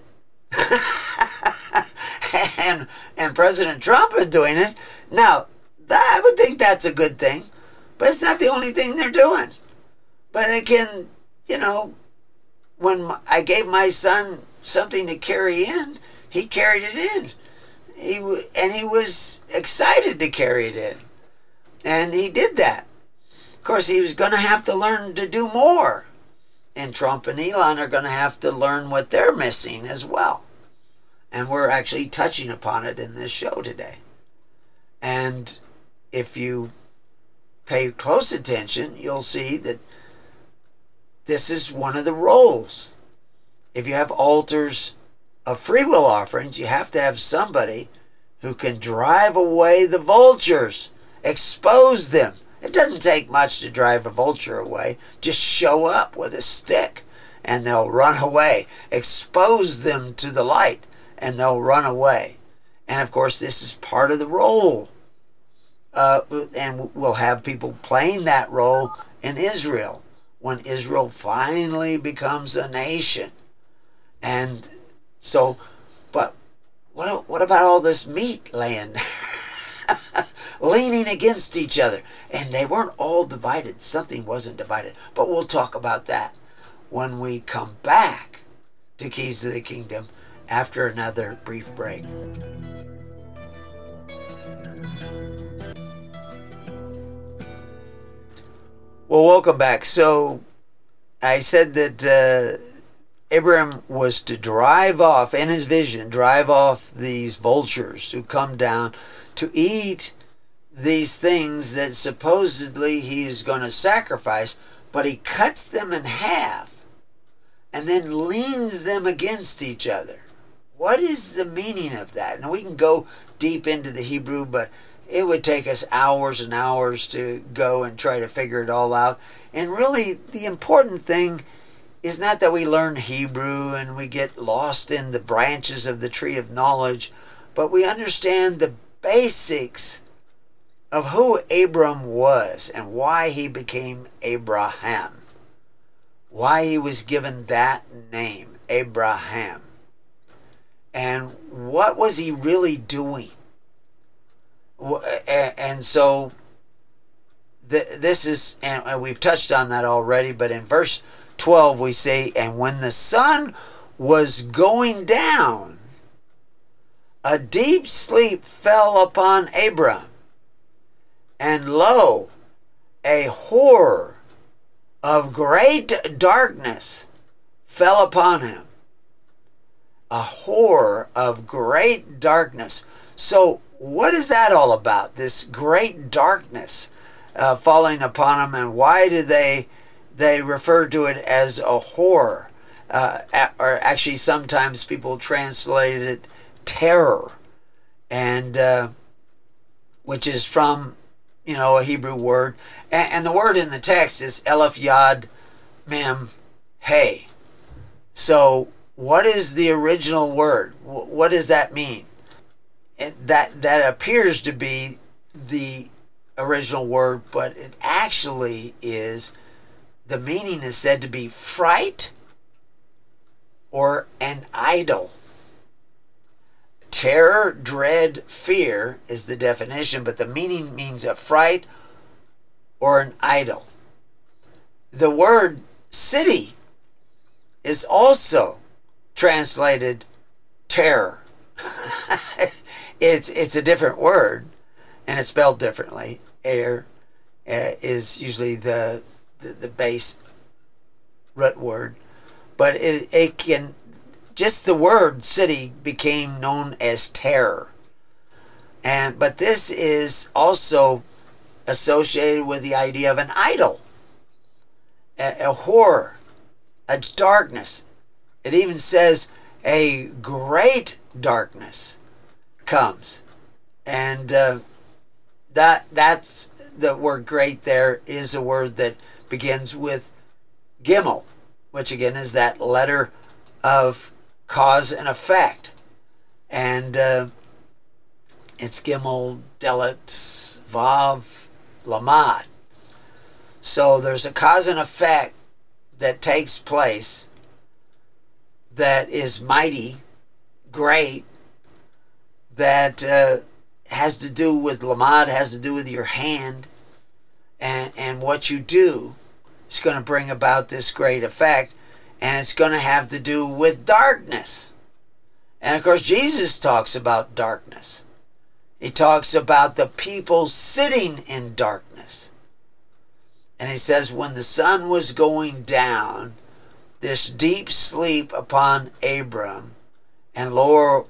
and President Trump is doing it. Now, I would think that's a good thing, but it's not the only thing they're doing. But it can, when I gave my son something to carry in, he carried it in. He was excited to carry it in. And he did that. Of course, he was going to have to learn to do more. And Trump and Elon are going to have to learn what they're missing as well. And we're actually touching upon it in this show today. And if you pay close attention, you'll see that this is one of the roles. If you have altars of free will offerings, you have to have somebody who can drive away the vultures, expose them. It doesn't take much to drive a vulture away. Just show up with a stick and they'll run away. Expose them to the light and they'll run away. And of course, this is part of the role. And we'll have people playing that role in Israel when Israel finally becomes a nation. And so, but what about all this meat laying there? Leaning against each other. And they weren't all divided. Something wasn't divided. But we'll talk about that when we come back to Keys to the Kingdom after another brief break. Well, welcome back. So I said that Abraham was to drive off, in his vision, drive off these vultures who come down to eat these things that supposedly he is going to sacrifice, but he cuts them in half and then leans them against each other. What is the meaning of that? Now we can go deep into the Hebrew, but it would take us hours and hours to go and try to figure it all out. And really, the important thing is not that we learn Hebrew and we get lost in the branches of the tree of knowledge, but we understand the basics of who Abram was and why he became Abraham, why he was given that name, Abraham, and what was he really doing. And so this is, and we've touched on that already, but in verse 12 we say, and when the sun was going down, a deep sleep fell upon Abram, and lo, a horror of great darkness fell upon him. A horror of great darkness. So what is that all about? This great darkness falling upon him, and why do they refer to it as a horror? Or actually, sometimes people translate it terror, and which is from a Hebrew word, and the word in the text is Aleph Yod Mem Hey. So what is the original word? What does that mean? That appears to be the original word, but it actually is, the meaning is said to be fright or an idol. Terror, dread, fear is the definition, but the meaning means a fright or an idol. The word city is also translated terror. It's a different word, and it's spelled differently. Air is usually the base root word, but it can, just the word city became known as terror. But this is also associated with the idea of an idol, a horror, a darkness. It even says a great darkness comes. And that's the word great there is a word that begins with Gimel, which again is that letter of cause and effect. And it's Gimel, Dalet, Vav, Lamad. So there's a cause and effect that takes place that is mighty, great, that has to do with Lamad, has to do with your hand, and what you do is going to bring about this great effect, and it's going to have to do with darkness. And of course, Jesus talks about darkness. He talks about the people sitting in darkness. And he says, when the sun was going down, this deep sleep upon Abram, and lo,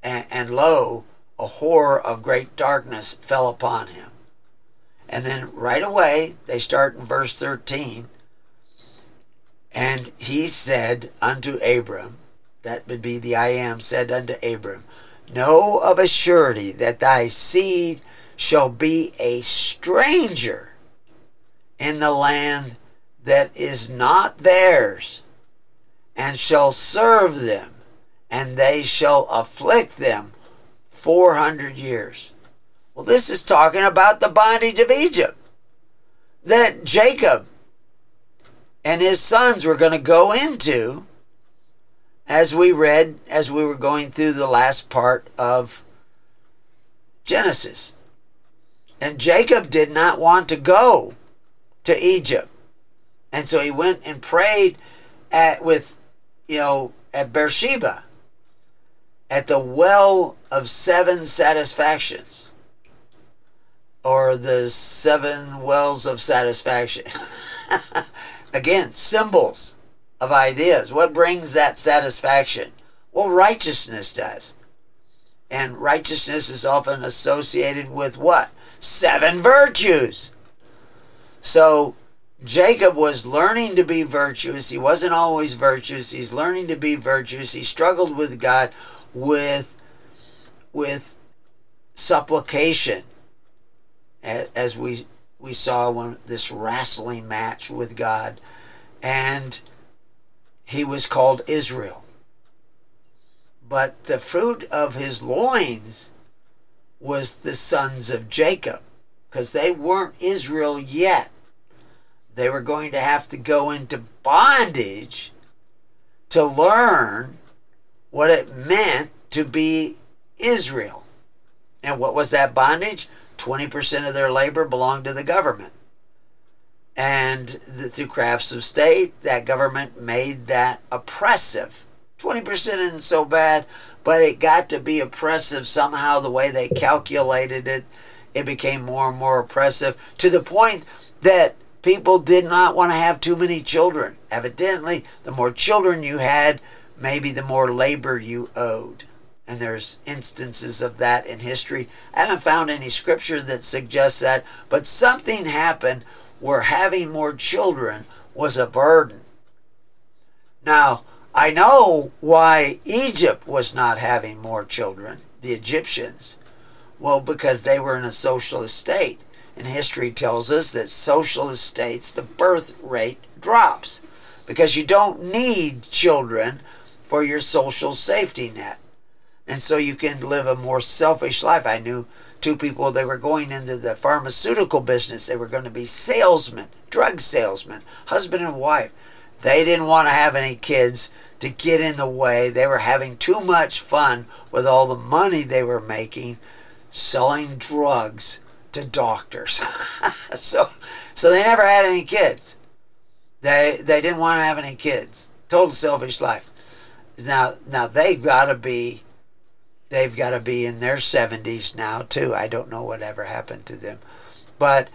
a horror of great darkness fell upon him. And then right away, they start in verse 13. And he said unto Abram, that would be the I am, said unto Abram, know of a surety that thy seed shall be a stranger in the land that is not theirs, and shall serve them, and they shall afflict them 400 years. Well, this is talking about the bondage of Egypt that Jacob and his sons were going to go into, as we read as we were going through the last part of Genesis. And Jacob did not want to go to Egypt. And so he went and prayed at Beersheba, at the well of 7 satisfactions, or the 7 wells of satisfaction. Again, symbols of ideas. What brings that satisfaction? Well, righteousness does. And righteousness is often associated with what? 7 virtues. So Jacob was learning to be virtuous. He wasn't always virtuous. He's learning to be virtuous. He struggled with God with supplication as we saw when this wrestling match with God, and he was called Israel. But the fruit of his loins was the sons of Jacob, because they weren't Israel yet. They were going to have to go into bondage to learn what it meant to be Israel. And what was that bondage? 20% of their labor belonged to the government. And through crafts of state, that government made that oppressive. 20% isn't so bad, but it got to be oppressive somehow. The way they calculated it, it became more and more oppressive, to the point that people did not want to have too many children. Evidently, the more children you had, maybe the more labor you owed. And there's instances of that in history. I haven't found any scripture that suggests that, but something happened where having more children was a burden. Now, I know why Egypt was not having more children, the Egyptians. Well, because they were in a socialist state. And history tells us that socialist states, the birth rate drops, because you don't need children for your social safety net. And so you can live a more selfish life. I knew two people, they were going into the pharmaceutical business. They were going to be salesmen, drug salesmen, husband and wife. They didn't want to have any kids to get in the way. They were having too much fun with all the money they were making selling drugs to doctors. So they never had any kids. They didn't want to have any kids. Total selfish life. Now they've got to be in their 70s now too. I don't know whatever happened to them. But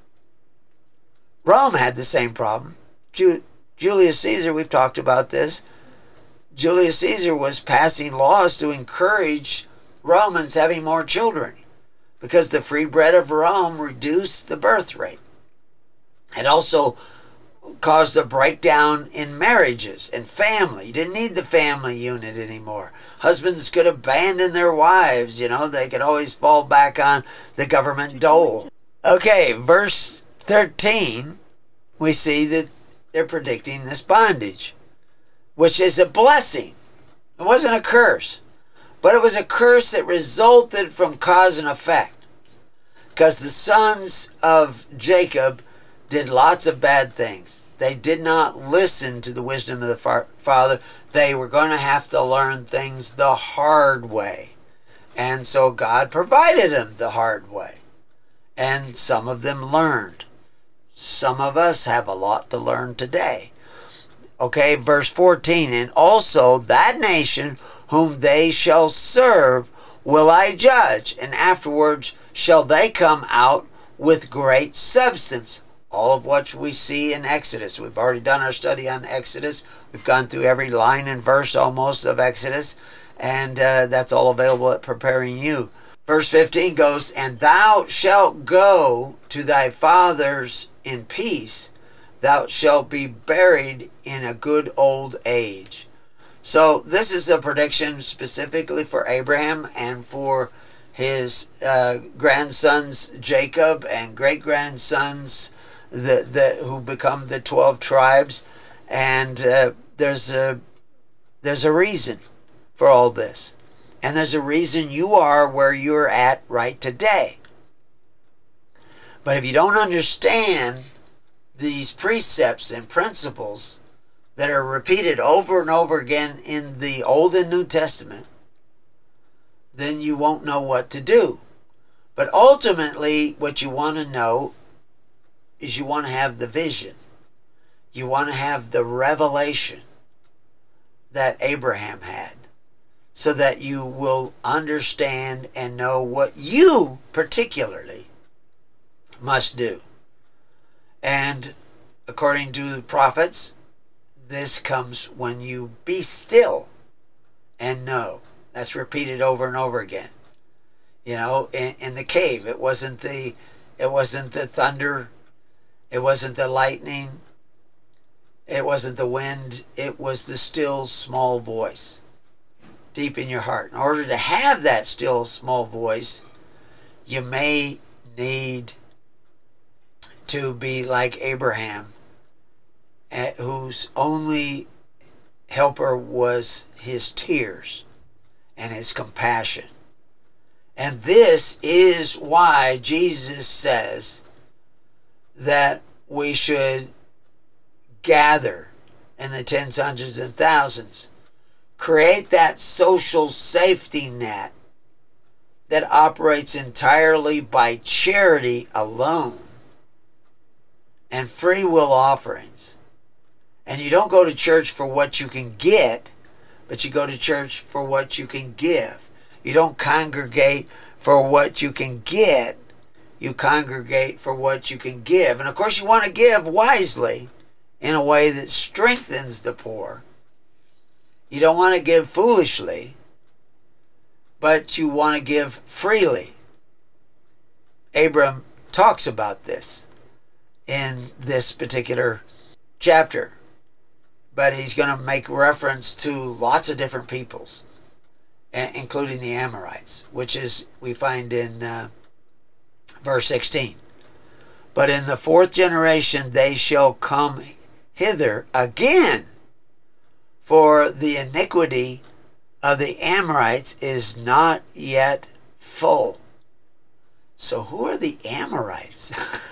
Rome had the same problem. Julius Caesar, we've talked about this. Julius Caesar was passing laws to encourage Romans having more children, because the free bread of Rome reduced the birth rate. It also caused a breakdown in marriages and family. You didn't need the family unit anymore. Husbands could abandon their wives. They could always fall back on the government dole. Okay, verse 13, we see that they're predicting this bondage, which is a blessing. It wasn't a curse, but it was a curse that resulted from cause and effect, because the sons of Jacob did lots of bad things. They did not listen to the wisdom of the father. They were going to have to learn things the hard way. And so God provided them the hard way. And some of them learned. Some of us have a lot to learn today. Okay, verse 14, and also that nation whom they shall serve will I judge, and afterwards shall they come out with great substance. All of which we see in Exodus. We've already done our study on Exodus. We've gone through every line and verse almost of Exodus, and that's all available at Preparing You. Verse 15 goes, and thou shalt go to thy fathers in peace. Thou shalt be buried in a good old age. So this is a prediction specifically for Abraham and for his grandsons Jacob and great-grandsons who become the 12 tribes. And there's a reason for all this. And there's a reason you are where you're at right today. But if you don't understand these precepts and principles that are repeated over and over again in the Old and New Testament, then you won't know what to do. But ultimately, what you want to know is you want to have the vision. You want to have the revelation that Abraham had, so that you will understand and know what you particularly must do. And according to the prophets, this comes when you be still and know. That's repeated over and over again. In the cave, it wasn't the thunder, it wasn't the lightning, it wasn't the wind, it was the still small voice deep in your heart. In order to have that still small voice, you may need to be like Abraham, whose only helper was his tears and his compassion. And this is why Jesus says that we should gather in the tens, hundreds, and thousands. Create that social safety net that operates entirely by charity alone and free will offerings. And you don't go to church for what you can get, but you go to church for what you can give. You don't congregate for what you can get. You congregate for what you can give. And of course you want to give wisely in a way that strengthens the poor. You don't want to give foolishly, but you want to give freely. Abram talks about this in this particular chapter, but he's going to make reference to lots of different peoples, including the Amorites, which is we find in verse 16. But in the fourth generation they shall come hither again, for the iniquity of the Amorites is not yet full. So who are the Amorites?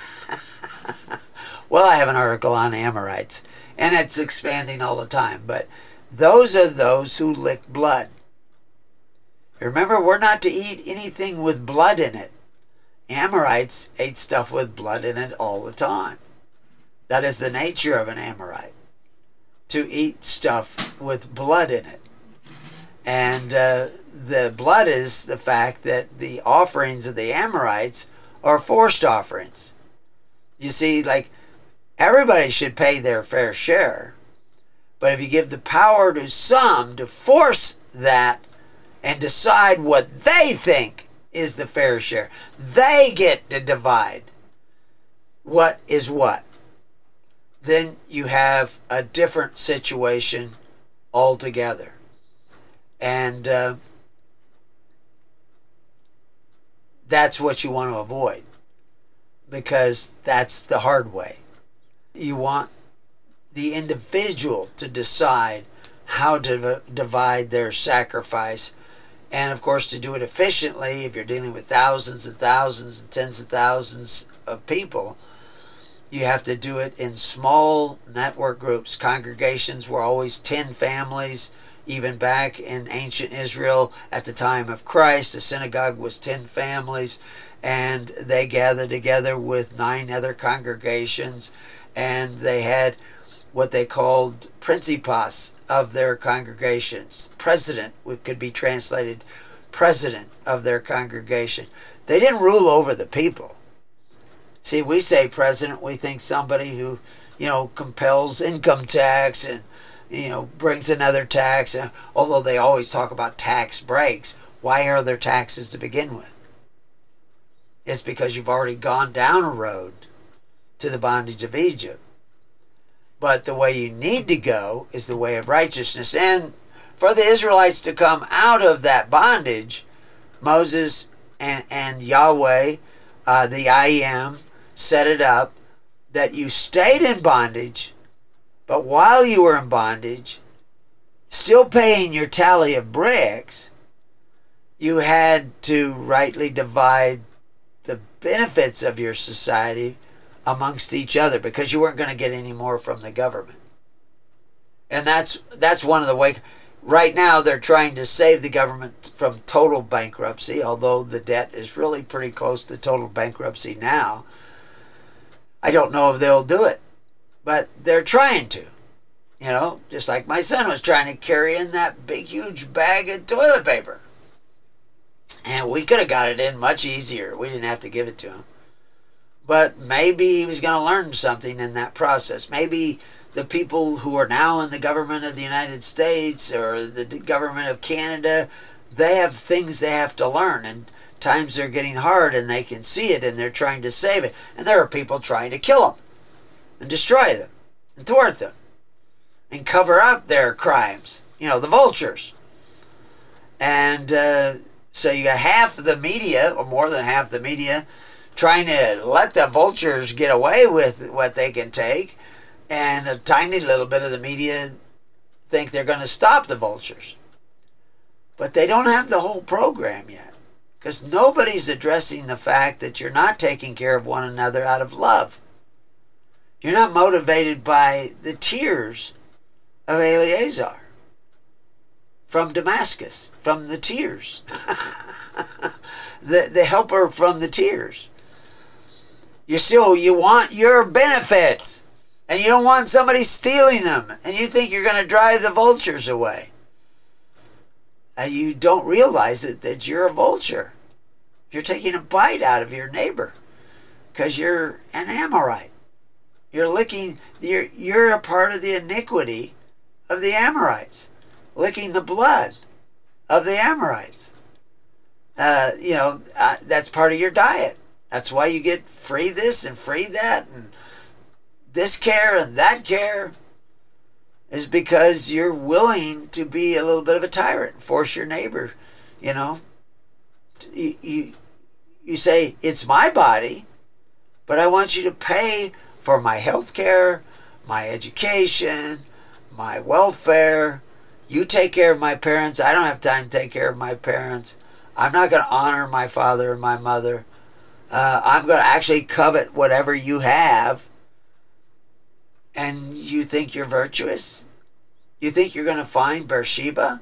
Well, I have an article on Amorites, and it's expanding all the time, but those are those who lick blood. Remember, we're not to eat anything with blood in it. Amorites ate stuff with blood in it all the time. That is the nature of an Amorite, to eat stuff with blood in it. And the blood is the fact that the offerings of the Amorites are forced offerings. You see, like, everybody should pay their fair share, but if you give the power to some to force that and decide what they think is the fair share, they get to divide what is what, then you have a different situation altogether. And that's what you want to avoid, because that's the hard way. You want the individual to decide how to divide their sacrifice, and of course to do it efficiently. If you're dealing with thousands and thousands and tens of thousands of people, you have to do it in small network groups. Congregations were always 10 families. Even back in ancient Israel at the time of Christ, a synagogue was 10 families, and they gathered together with 9 other congregations, and they had what they called principals of their congregations. President could be translated president of their congregation. They didn't rule over the people. See, we say president, we think somebody who, compels income tax and, brings another tax. Although they always talk about tax breaks, why are there taxes to begin with? It's because you've already gone down a road to the bondage of Egypt. But the way you need to go is the way of righteousness. And for the Israelites to come out of that bondage, Moses and Yahweh, the I Am, set it up that you stayed in bondage, but while you were in bondage, still paying your tally of bricks, you had to rightly divide the benefits of your society amongst each other, because you weren't going to get any more from the government. And that's one of the ways. Right now they're trying to save the government from total bankruptcy, although the debt is really pretty close to total bankruptcy now. I don't know if they'll do it, but they're trying to. Just like my son was trying to carry in that big, huge bag of toilet paper. And we could have got it in much easier. We didn't have to give it to him. But maybe he was going to learn something in that process. Maybe the people who are now in the government of the United States or the government of Canada, they have things they have to learn. And times are getting hard, and they can see it, and they're trying to save it. And there are people trying to kill them and destroy them and thwart them and cover up their crimes. The vultures. And so you got half of the media, or more than half the media, trying to let the vultures get away with what they can take, and a tiny little bit of the media think they're going to stop the vultures. But they don't have the whole program yet, because nobody's addressing the fact that you're not taking care of one another out of love. You're not motivated by the tears of Eleazar from Damascus, from the tears. the helper from the tears. You want your benefits, and you don't want somebody stealing them, and you think you're going to drive the vultures away. And you don't realize that you're a vulture. You're taking a bite out of your neighbor because you're an Amorite. You're a part of the iniquity of the Amorites, licking the blood of the Amorites. That's part of your diet. That's why you get free this and free that, and this care and that care, is because you're willing to be a little bit of a tyrant and force your neighbor. You say, it's my body, but I want you to pay for my health care, my education, my welfare. You take care of my parents. I don't have time to take care of my parents. I'm not going to honor my father and my mother. I'm going to actually covet whatever you have. And you think you're virtuous? You think you're going to find Beersheba,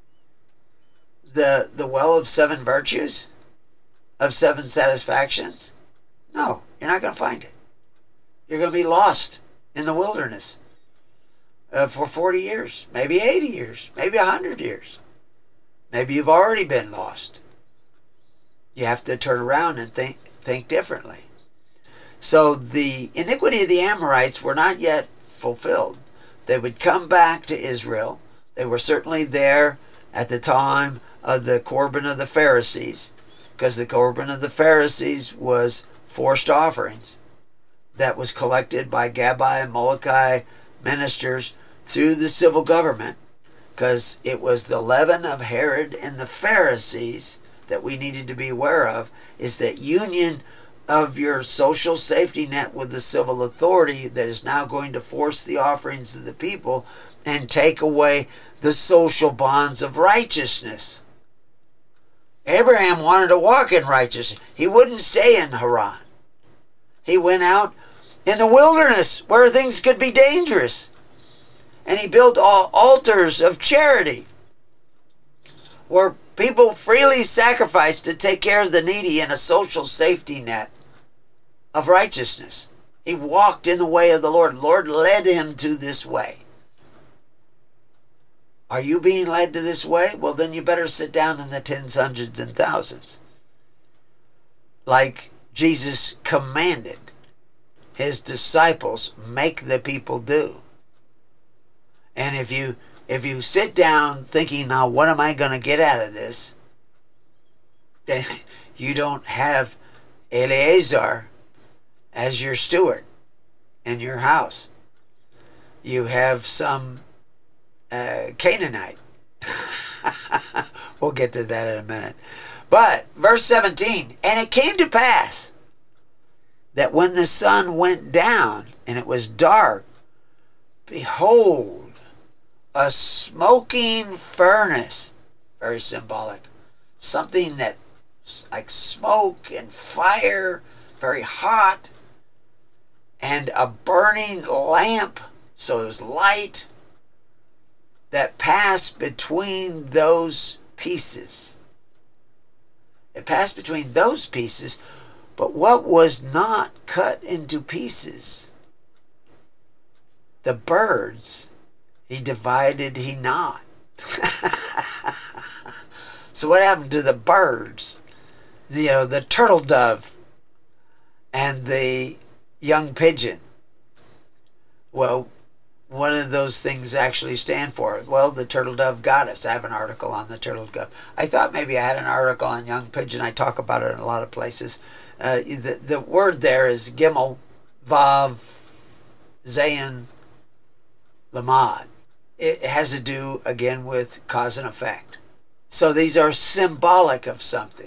the well of 7 virtues, of 7 satisfactions? No, you're not going to find it. You're going to be lost in the wilderness for 40 years, maybe 80 years, maybe 100 years. Maybe you've already been lost. You have to turn around and think differently. So the iniquity of the Amorites were not yet fulfilled. They would come back to Israel. They were certainly there at the time of the Corban of the Pharisees, because the Corban of the Pharisees was forced offerings that was collected by Gabbai and Molokai ministers through the civil government, because it was the leaven of Herod and the Pharisees that we needed to be aware of, is that union of your social safety net with the civil authority that is now going to force the offerings of the people and take away the social bonds of righteousness. Abraham wanted to walk in righteousness. He wouldn't stay in Haran. He went out in the wilderness where things could be dangerous. And he built altars of charity where people freely sacrificed to take care of the needy in a social safety net of righteousness. He walked in the way of the Lord. The Lord led him to this way. Are you being led to this way? Well, then you better sit down in the tens, hundreds, and thousands, like Jesus commanded his disciples make the people do. And if you sit down thinking, now what am I going to get out of this, then you don't have Eleazar as your steward in your house. You have some Canaanite. We'll get to that in a minute. But verse 17, and it came to pass that when the sun went down and it was dark, behold, a smoking furnace, very symbolic, something that like smoke and fire, very hot, and a burning lamp, so it was light, that passed between those pieces. It passed between those pieces, but what was not cut into pieces? The birds, he divided he not. So what happened to the birds? The turtle dove and the young pigeon. Well, what do those things actually stand for? Well, the turtle dove goddess. I have an article on the turtle dove. I thought maybe I had an article on young pigeon. I talk about it in a lot of places. The word there is Gimel, Vav, Zayin, Lamad. It has to do, again, with cause and effect. So these are symbolic of something.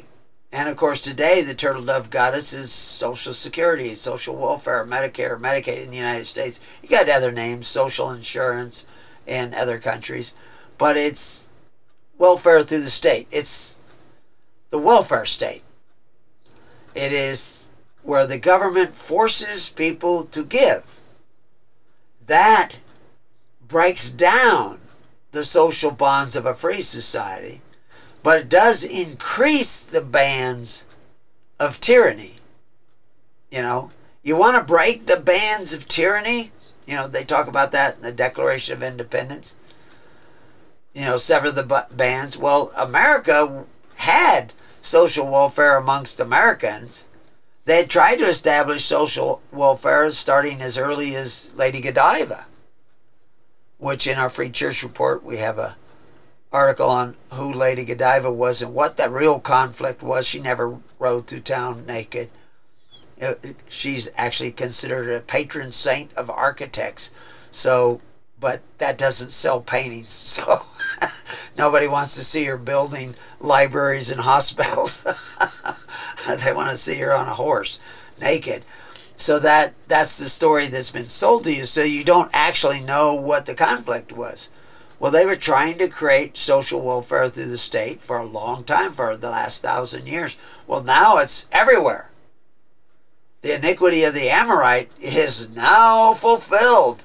And of course, today the turtle dove goddess is Social Security, social welfare, Medicare, Medicaid in the United States. You got other names, social insurance in other countries, but it's welfare through the state. It's the welfare state. It is where the government forces people to give. That breaks down the social bonds of a free society, but it does increase the bands of tyranny. You want to break the bands of tyranny? They talk about that in the Declaration of Independence. Sever the bands. Well, America had social welfare amongst Americans. They had tried to establish social welfare starting as early as Lady Godiva, which in our Free Church Report we have a article on who Lady Godiva was and what the real conflict was. She never rode through town naked. She's actually considered a patron saint of architects. But that doesn't sell paintings. So nobody wants to see her building libraries and hospitals. They want to see her on a horse, naked. So that's the story that's been sold to you, so you don't actually know what the conflict was. Well, they were trying to create social welfare through the state for a long time, for the last 1,000 years. Well, now it's everywhere. The iniquity of the Amorite is now fulfilled.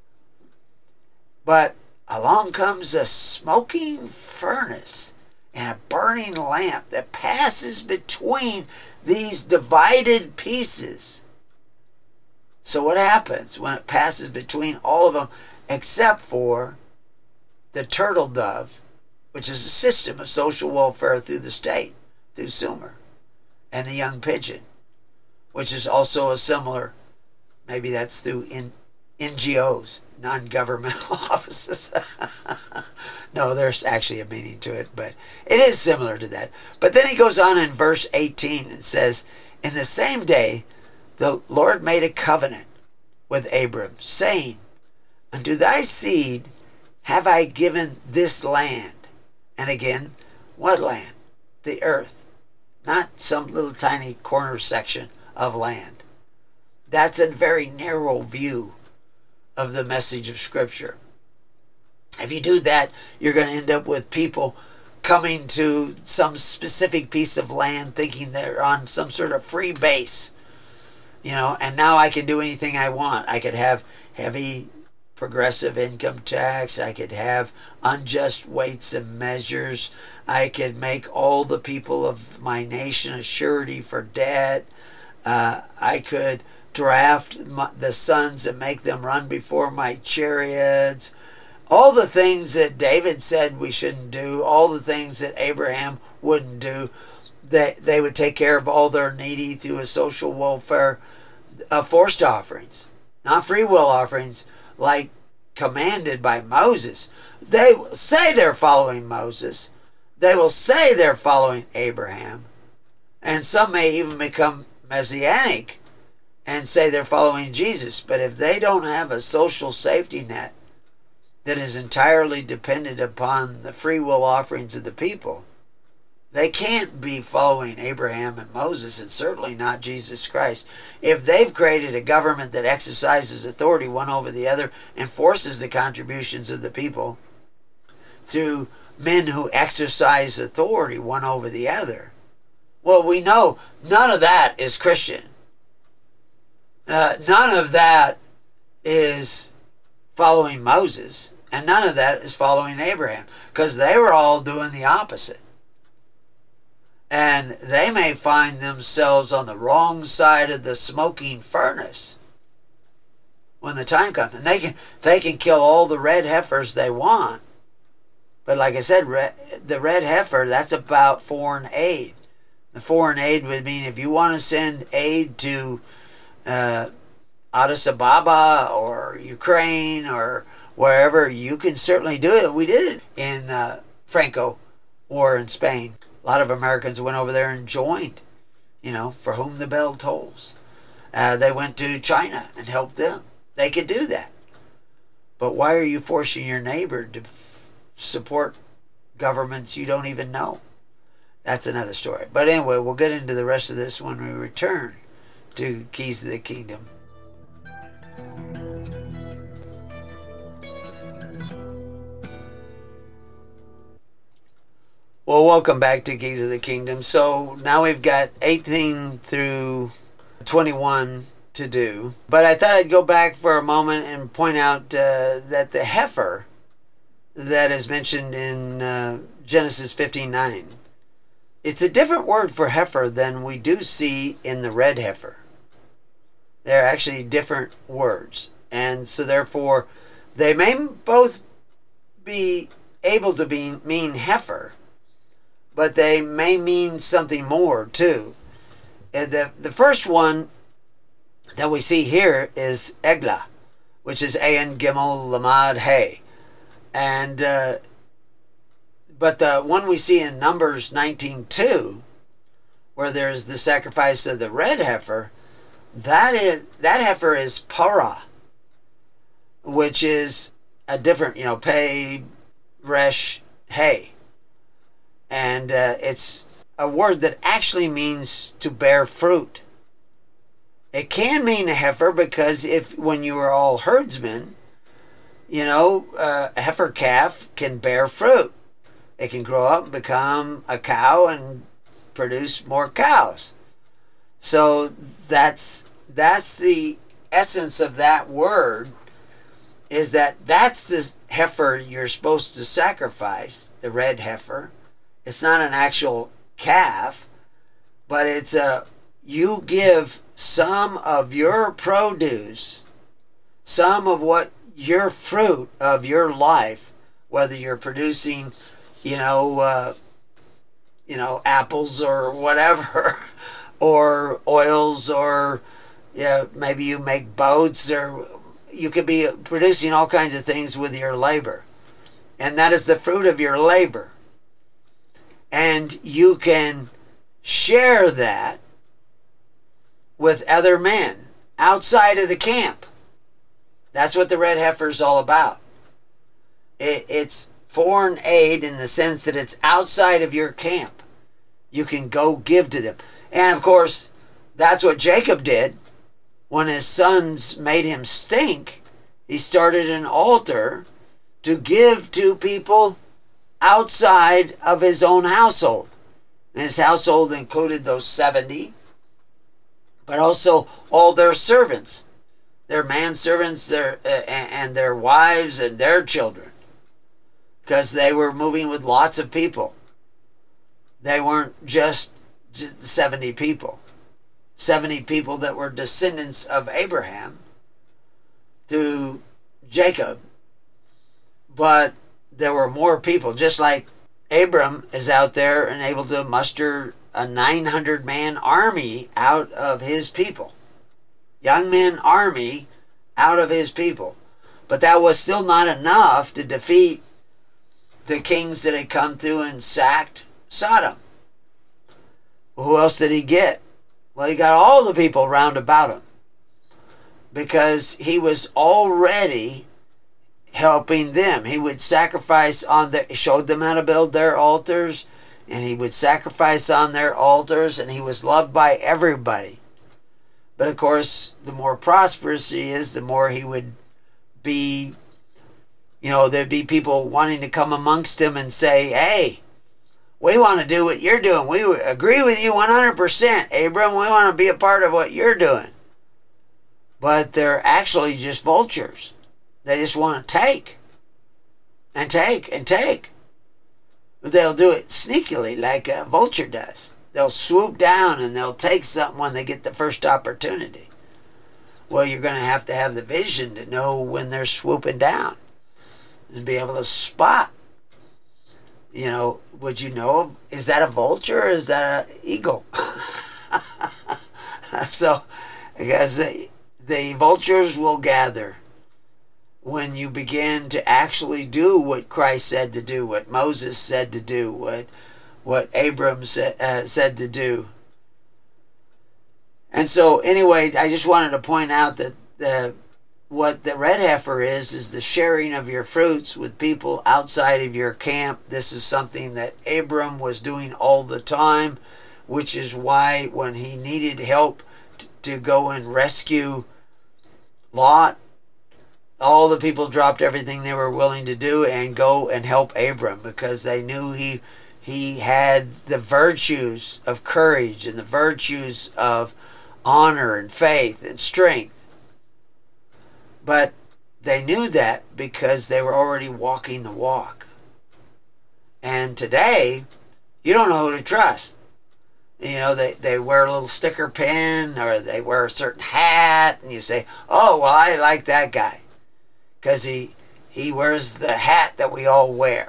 But along comes a smoking furnace and a burning lamp that passes between these divided pieces. So what happens when it passes between all of them, except for the turtle dove, which is a system of social welfare through the state, through Sumer, and the young pigeon, which is also a similar, maybe that's through NGOs, non-governmental offices. No, there's actually a meaning to it, but it is similar to that. But then he goes on in verse 18 and says, "In the same day the Lord made a covenant with Abram, saying, Unto thy seed have I given this land." And again, what land? The earth. Not some little tiny corner section of land. That's a very narrow view of the message of Scripture. If you do that, you're going to end up with people coming to some specific piece of land thinking they're on some sort of free base. And now I can do anything I want. I could have heavy progressive income tax. I could have unjust weights and measures. I could make all the people of my nation a surety for debt. I could draft the sons and make them run before my chariots. All the things that David said we shouldn't do, all the things that Abraham wouldn't do, they would take care of all their needy through a social welfare, forced offerings, not free will offerings like commanded by Moses. They will say they're following Moses. They will say they're following Abraham. And some may even become messianic and say they're following Jesus. But if they don't have a social safety net that is entirely dependent upon the free will offerings of the people, they can't be following Abraham and Moses, and certainly not Jesus Christ. If they've created a government that exercises authority one over the other and forces the contributions of the people through men who exercise authority one over the other, well, we know none of that is Christian. None of that is following Moses, and none of that is following Abraham, because they were all doing the opposite. And they may find themselves on the wrong side of the smoking furnace when the time comes. And they can kill all the red heifers they want. But like I said, the red heifer, that's about foreign aid. The foreign aid would mean if you want to send aid to Addis Ababa or Ukraine or wherever, you can certainly do it. We did it in Franco War in Spain. A lot of Americans went over there and joined, for whom the bell tolls. They went to China and helped them. They could do that. But why are you forcing your neighbor to support governments you don't even know? That's another story. But anyway, we'll get into the rest of this when we return to Keys of the Kingdom. Well, welcome back to Keys of the Kingdom. So now we've got 18 through 21 to do. But I thought I'd go back for a moment and point out that the heifer that is mentioned in Genesis 15:9, it's a different word for heifer than we do see in the red heifer. They're actually different words. And so therefore, they may both be able to mean heifer, but they may mean something more too. And the first one that we see here is Eglah, which is Ayin Gimel Lamad Hay. And but the one we see in Numbers 19:2, where there's the sacrifice of the red heifer, that heifer is Parah, which is a different, Pei Resh Hay. And it's a word that actually means to bear fruit. It can mean a heifer because when you are all herdsmen, a heifer calf can bear fruit. It can grow up and become a cow and produce more cows. So that's the essence of that word, is that's the heifer you're supposed to sacrifice, the red heifer. It's not an actual calf, but it's you give some of your produce, some of what your fruit of your life, whether you're producing, apples or whatever, or oils, or maybe you make boats, or you could be producing all kinds of things with your labor. And that is the fruit of your labor. And you can share that with other men outside of the camp. That's what the red heifer is all about. It's foreign aid in the sense that it's outside of your camp. You can go give to them. And of course, that's what Jacob did when his sons made him stink. He started an altar to give to people outside of his own household. And his household included those 70, but also all their servants, their manservants, and their wives and their children, because they were moving with lots of people. They weren't just 70 people. 70 people that were descendants of Abraham through Jacob, but there were more people, just like Abram is out there and able to muster a 900-man army out of his people. Young men army out of his people. But that was still not enough to defeat the kings that had come through and sacked Sodom. Who else did he get? Well, he got all the people round about him, because he was already helping them. He would sacrifice showed them how to build their altars, and he would sacrifice on their altars, and he was loved by everybody. But of course, the more prosperous he is, the more he would be, there'd be people wanting to come amongst him and say, hey, we want to do what you're doing. We agree with you 100%, Abram. We want to be a part of what you're doing. But they're actually just vultures. They just want to take and take and take. But they'll do it sneakily, like a vulture does. They'll swoop down and they'll take something when they get the first opportunity. Well, you're going to have the vision to know when they're swooping down and be able to spot. Would you know, is that a vulture or is that an eagle? So, because the vultures will gather when you begin to actually do what Christ said to do, what Moses said to do, what Abram said to do. And so, anyway, I just wanted to point out that what the red heifer is the sharing of your fruits with people outside of your camp. This is something that Abram was doing all the time, which is why when he needed help to go and rescue Lot, all the people dropped everything they were willing to do and go and help Abram, because they knew he had the virtues of courage and the virtues of honor and faith and strength. But they knew that because they were already walking the walk. And today, you don't know who to trust. You know, they wear a little sticker pin, or they wear a certain hat, and you say, oh, well, I like that guy because he wears the hat that we all wear.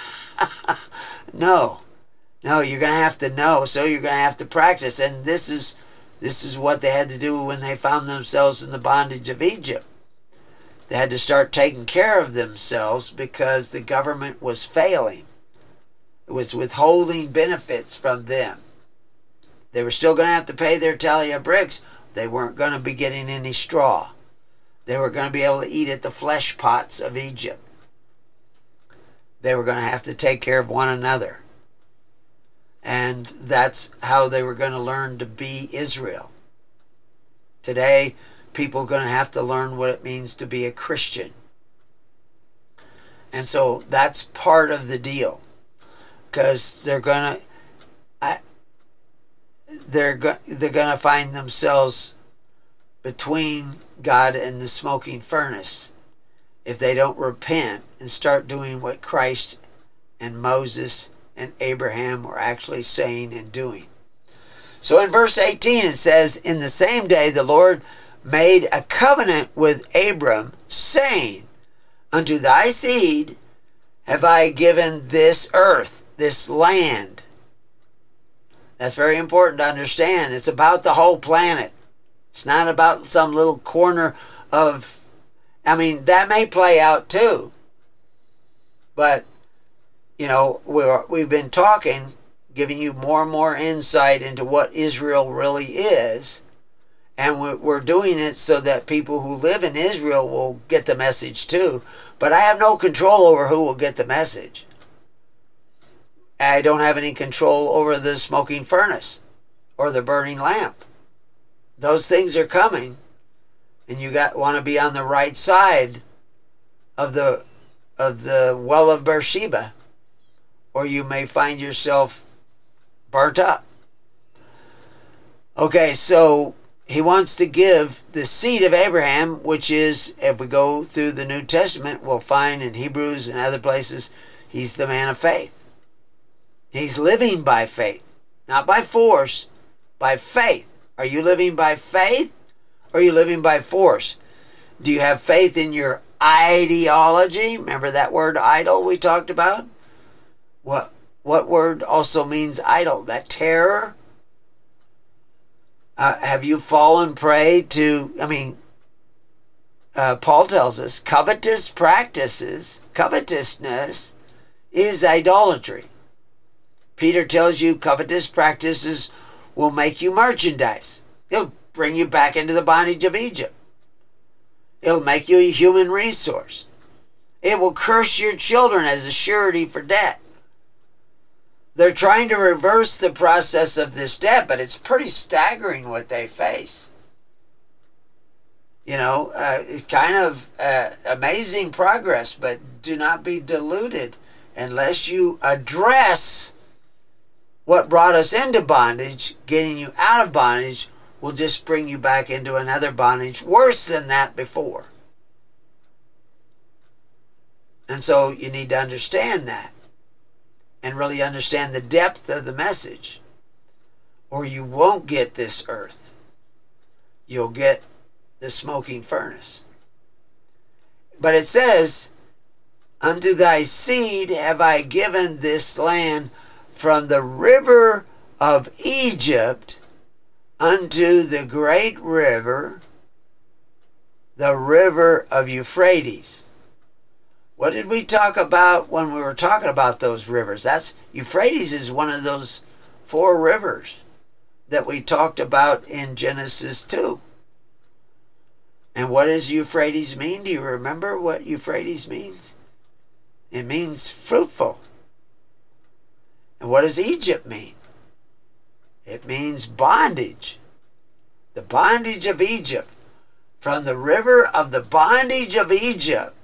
No, you're going to have to know, so you're going to have to practice. And this is what they had to do when they found themselves in the bondage of Egypt. They had to start taking care of themselves because the government was failing. It was withholding benefits from them. They were still going to have to pay their tally of bricks. They weren't going to be getting any straw. They were going to be able to eat at the flesh pots of Egypt. They were going to have to take care of one another. And that's how they were going to learn to be Israel. Today, people are going to have to learn what it means to be a Christian. And so that's part of the deal. Because they're going to find themselves between God and the smoking furnace if they don't repent and start doing what Christ and Moses and Abraham were actually saying and doing. So in verse 18 it says, in the same day the Lord made a covenant with Abram, saying, unto thy seed have I given this earth, this land. That's very important to understand. It's about the whole planet. It's not about some little corner of, that may play out too. But, we've been talking, giving you more and more insight into what Israel really is. And we're doing it so that people who live in Israel will get the message too. But I have no control over who will get the message. I don't have any control over the smoking furnace or the burning lamp. Those things are coming. And you want to be on the right side of the well of Beersheba, or you may find yourself burnt up. Okay, so he wants to give the seed of Abraham, which is, if we go through the New Testament, we'll find in Hebrews and other places, he's the man of faith. He's living by faith, not by force, by faith. Are you living by faith, or are you living by force? Do you have faith in your ideology? Remember that word idol we talked about? What word also means idol? That terror? Have you fallen prey to, Paul tells us, covetousness is idolatry. Peter tells you covetous practices will make you merchandise. It'll bring you back into the bondage of Egypt. It'll make you a human resource. It will curse your children as a surety for debt. They're trying to reverse the process of this debt, but it's pretty staggering what they face. It's kind of amazing progress, but do not be deluded unless you address what brought us into bondage. Getting you out of bondage will just bring you back into another bondage worse than that before. And so you need to understand that and really understand the depth of the message, or you won't get this earth. You'll get the smoking furnace. But it says, unto thy seed have I given this land from the river of Egypt unto the great river, the river of Euphrates. What did we talk about when we were talking about those rivers? Euphrates is one of those 4 rivers that we talked about in Genesis 2. And what does Euphrates mean? Do you remember what Euphrates means? It means fruitful. And what does Egypt mean? It means bondage. The bondage of Egypt. From the river of the bondage of Egypt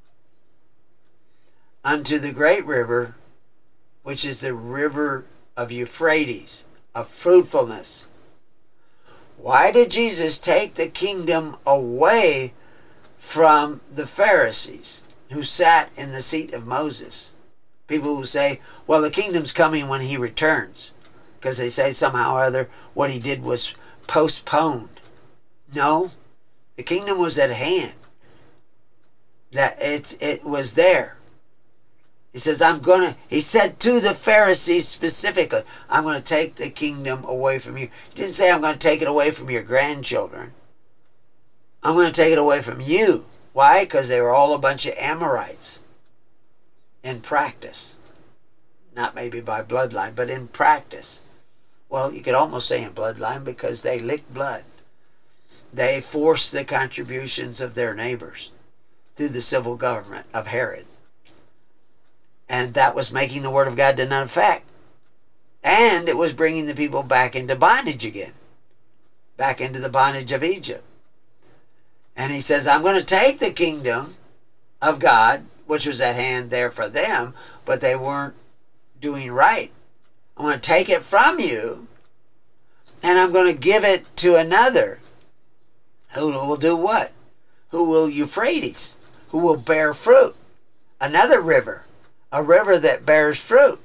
unto the great river, which is the river of Euphrates, of fruitfulness. Why did Jesus take the kingdom away from the Pharisees who sat in the seat of Moses? People who say, well, the kingdom's coming when he returns, because they say somehow or other what he did was postponed. No, the kingdom was at hand. That it was there. He says, he said to the Pharisees specifically, I'm going to take the kingdom away from you. He didn't say I'm going to take it away from your grandchildren. I'm going to take it away from you. Why? Because they were all a bunch of Amorites in practice. Not maybe by bloodline, but in practice. Well, you could almost say in bloodline because they licked blood. They forced the contributions of their neighbors through the civil government of Herod. And that was making the word of God to none effect. And it was bringing the people back into bondage again. Back into the bondage of Egypt. And he says, I'm going to take the kingdom of God, which was at hand there for them, but they weren't doing right. I'm going to take it from you, and I'm going to give it to another. Who will do what? Who will Euphrates? Who will bear fruit? Another river. A river that bears fruit.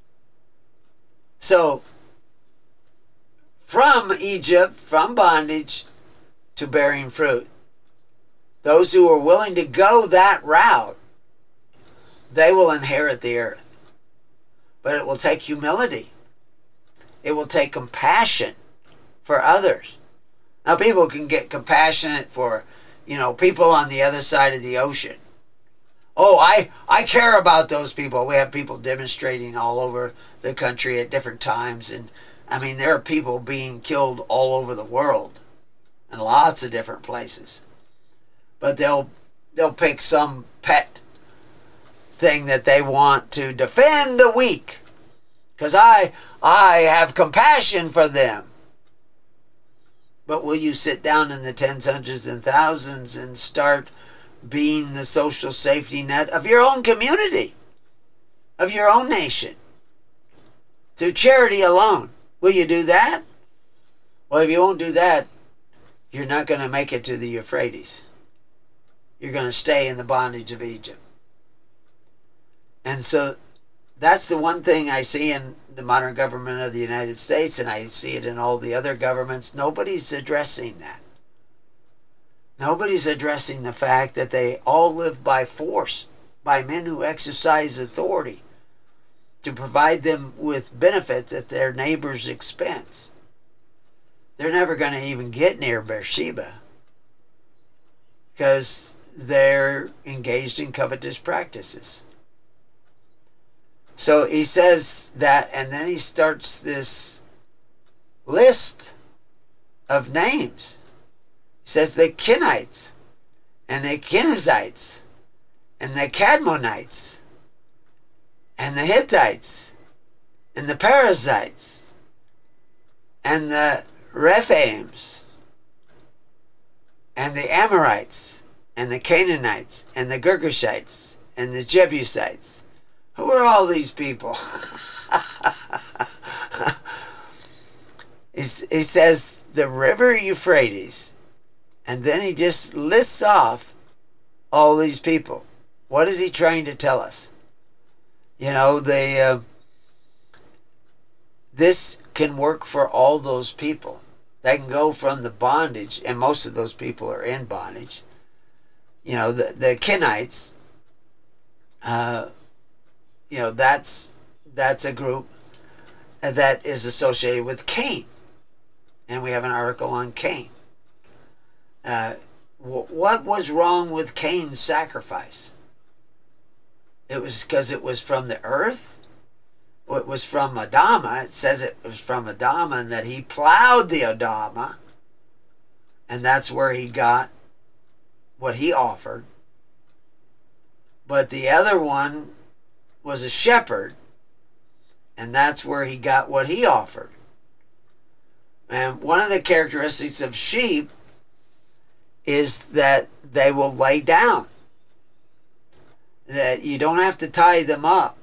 So, from Egypt, from bondage to bearing fruit, those who are willing to go that route, they will inherit the earth. But it will take humility. It will take compassion for others. Now, people can get compassionate for, people on the other side of the ocean. Oh, I care about those people. We have people demonstrating all over the country at different times. And, there are people being killed all over the world in lots of different places. But they'll pick some pet thing that they want to defend the weak. Because I have compassion for them. But will you sit down in the tens, hundreds, and thousands and start being the social safety net of your own community, of your own nation, through charity alone? Will you do that? Well, if you won't do that, you're not going to make it to the Euphrates. You're going to stay in the bondage of Egypt. And so that's the one thing I see in the modern government of the United States, and I see it in all the other governments. Nobody's addressing that. Nobody's addressing the fact that they all live by force, by men who exercise authority to provide them with benefits at their neighbor's expense. They're never going to even get near Beersheba because they're engaged in covetous practices. So he says that, and then he starts this list of names. He says the Kenites, and the Kenizzites, and the Cadmonites, and the Hittites, and the Perizzites, and the Rephaims, and the Amorites, and the Canaanites, and the Girgashites, and the Jebusites. Who are all these people? He says the river Euphrates, and then he just lists off all these people. What is he trying to tell us? This can work for all those people. They can go from the bondage, and most of those people are in bondage. The Kenites, that's a group that is associated with Cain. And we have an article on Cain. What was wrong with Cain's sacrifice? It was because it was from the earth. It was from Adama. It says it was from Adama, and that he plowed the Adama. And that's where he got what he offered, but the other one was a shepherd, and that's where he got what he offered. And one of the characteristics of sheep is that they will lay down, that you don't have to tie them up.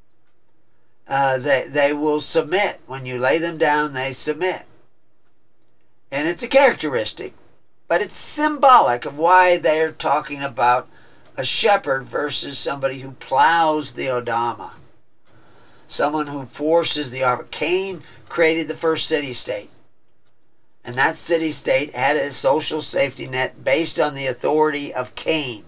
They will submit. When you lay them down, they submit. And it's a characteristic, but it's symbolic of why they're talking about a shepherd versus somebody who plows the Odama, someone who forces the arbor. Cain created the first city-state, and that city-state had a social safety net based on the authority of Cain,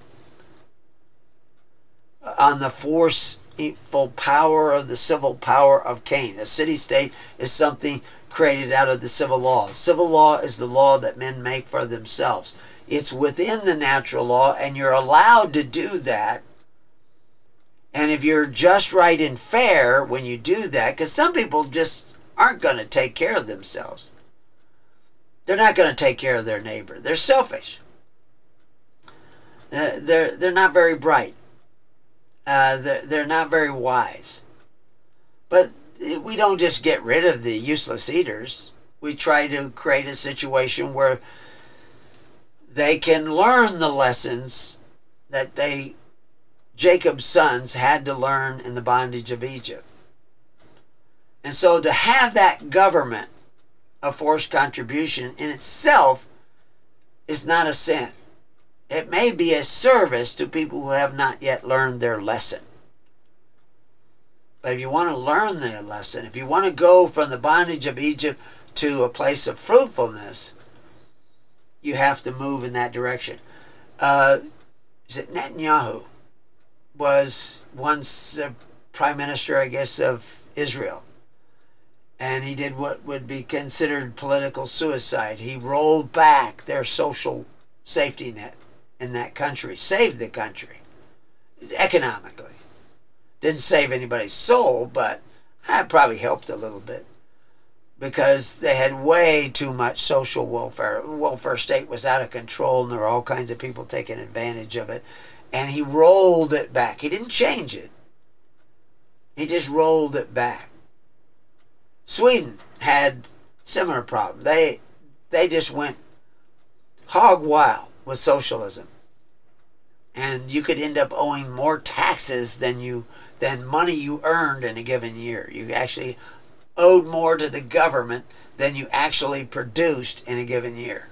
on the forceful power of the civil power of Cain. A city-state is something created out of the civil law. Civil law is the law that men make for themselves. It's within the natural law, and you're allowed to do that. And if you're just, right, and fair when you do that, because some people just aren't going to take care of themselves. They're not going to take care of their neighbor. They're selfish. They're not very bright. They're not very wise. But we don't just get rid of the useless eaters. We try to create a situation where they can learn the lessons that Jacob's sons had to learn in the bondage of Egypt. And so to have that government of forced contribution in itself is not a sin. It may be a service to people who have not yet learned their lesson. But if you want to learn their lesson, if you want to go from the bondage of Egypt to a place of fruitfulness, you have to move in that direction. Netanyahu was once prime minister, I guess, of Israel. And he did what would be considered political suicide. He rolled back their social safety net in that country, saved the country economically. Didn't save anybody's soul, but that probably helped a little bit, because they had way too much social welfare. The welfare state was out of control, and there were all kinds of people taking advantage of it. And he rolled it back. He didn't change it. He just rolled it back. Sweden had similar problem. They just went hog wild with socialism. And you could end up owing more taxes than money you earned in a given year. You actually owed more to the government than you actually produced in a given year.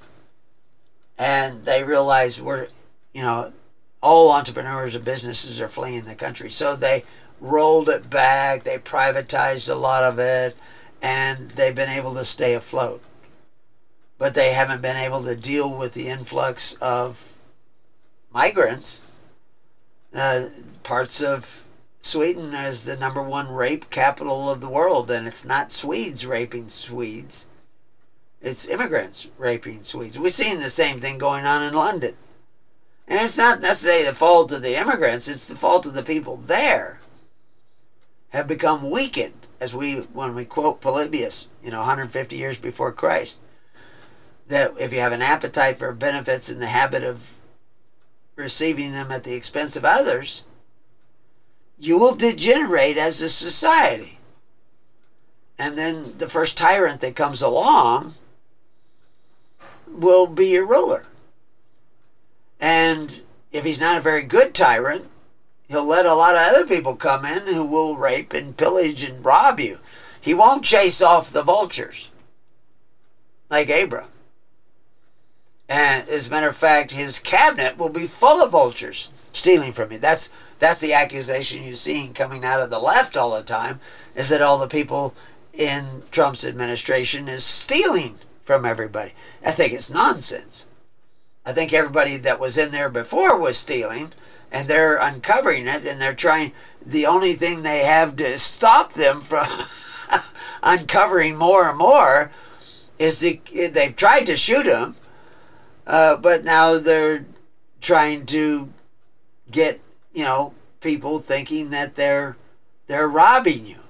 And they realized all entrepreneurs and businesses are fleeing the country. So they rolled it back, they privatized a lot of it, and they've been able to stay afloat. But they haven't been able to deal with the influx of migrants. Parts of Sweden is the number one rape capital of the world, and it's not Swedes raping Swedes. It's immigrants raping Swedes. We're seeing the same thing going on in London. And it's not necessarily the fault of the immigrants, it's the fault of the people there have become weakened, when we quote Polybius, 150 years before Christ, that if you have an appetite for benefits and the habit of receiving them at the expense of others, you will degenerate as a society. And then the first tyrant that comes along will be your ruler. And if he's not a very good tyrant, he'll let a lot of other people come in who will rape and pillage and rob you. He won't chase off the vultures like Abram. And as a matter of fact, his cabinet will be full of vultures stealing from you. That's the accusation you're seeing coming out of the left all the time, is that all the people in Trump's administration is stealing from everybody. I think it's nonsense. I think everybody that was in there before was stealing, and they're uncovering it, and they're trying. The only thing they have to stop them from uncovering more and more is they've tried to shoot him, but now they're trying to get people thinking that they're robbing you.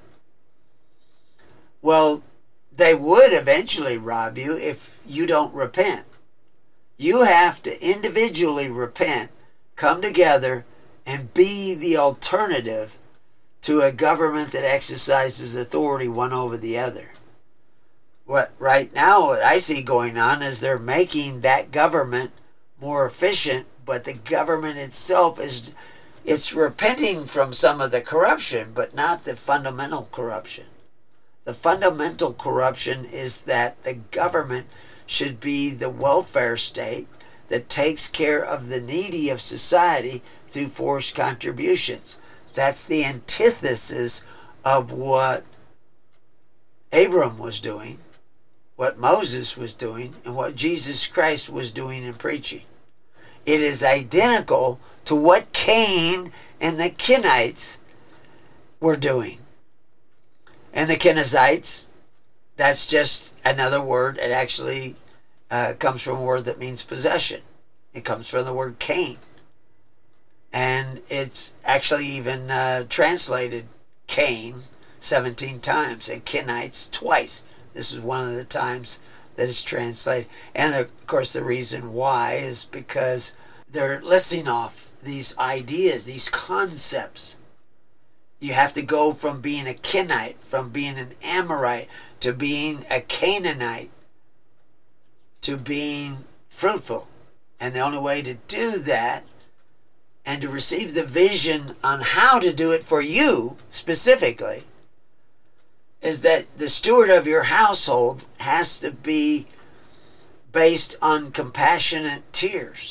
Well, they would eventually rob you if you don't repent. You have to individually repent, come together, and be the alternative to a government that exercises authority one over the other. What right now what I see going on is they're making that government more efficient, but the government itself it's repenting from some of the corruption, but not the fundamental corruption. The fundamental corruption is that the government should be the welfare state that takes care of the needy of society through forced contributions. That's the antithesis of what Abram was doing, what Moses was doing, and what Jesus Christ was doing and preaching. It is identical to what Cain and the Kenites were doing. And the Kenizzites, that's just another word. It actually comes from a word that means possession. It comes from the word Cain. And it's actually even translated Cain 17 times and Kenites twice. This is one of the times that it's translated. And of course the reason why is because they're listing off these ideas, these concepts. You have to go from being a Kenite, from being an Amorite, to being a Canaanite, to being fruitful. And the only way to do that and to receive the vision on how to do it for you specifically is that the steward of your household has to be based on compassionate tears,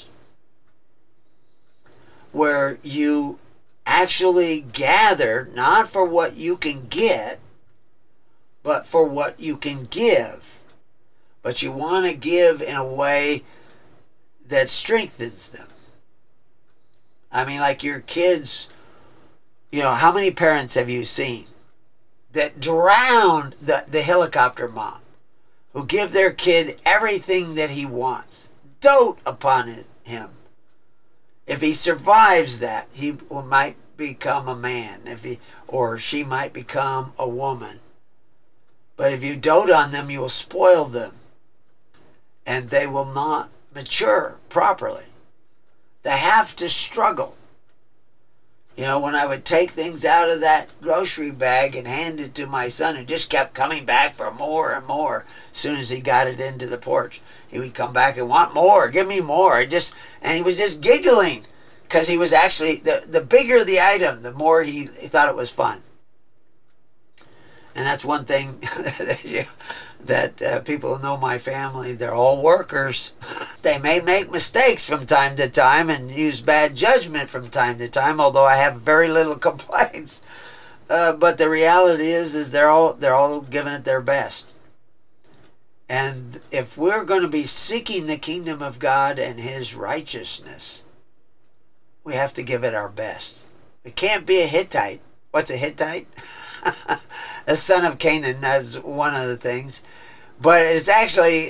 where you actually gather not for what you can get, but for what you can give. But you want to give in a way that strengthens them. I mean, like your kids, how many parents have you seen that drown the helicopter mom, who give their kid everything that he wants, dote upon him? If he survives that, he might become a man, or she might become a woman. But if you dote on them, you will spoil them, and they will not mature properly. They have to struggle. When I would take things out of that grocery bag and hand it to my son, who just kept coming back for more and more, as soon as he got it into the porch, he would come back and want more, give me more. And he was just giggling, because he was actually, the bigger the item, the more he thought it was fun. And that's one thing that people who know my family, they're all workers. They may make mistakes from time to time and use bad judgment from time to time, although I have very little complaints. But the reality is they're all giving it their best. And if we're going to be seeking the kingdom of God and His righteousness, we have to give it our best. We can't be a Hittite. What's a Hittite? A son of Canaan. That's one of the things. But it's actually,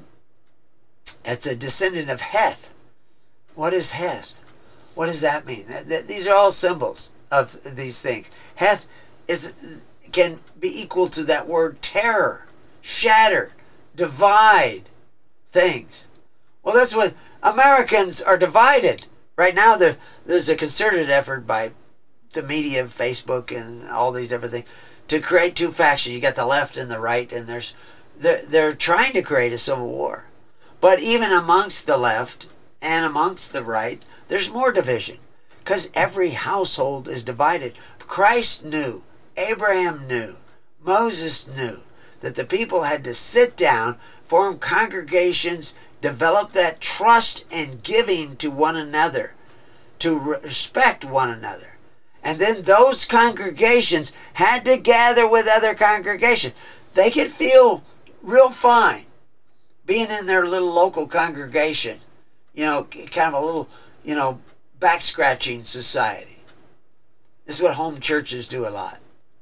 it's a descendant of Heth. What is Heth? What does that mean? These are all symbols of these things. Heth can be equal to that word terror, shatter, divide things. Well, that's what Americans are divided. Right now, there's a concerted effort by the media, Facebook, and all these different things to create two factions. You got the left and the right, and they're trying to create a civil war. But even amongst the left and amongst the right, there's more division, because every household is divided. Christ knew, Abraham knew, Moses knew that the people had to sit down, form congregations, develop that trust and giving to one another, to respect one another. And then those congregations had to gather with other congregations. They could feel real fine being in their little local congregation, kind of a little, back-scratching society. This is what home churches do a lot.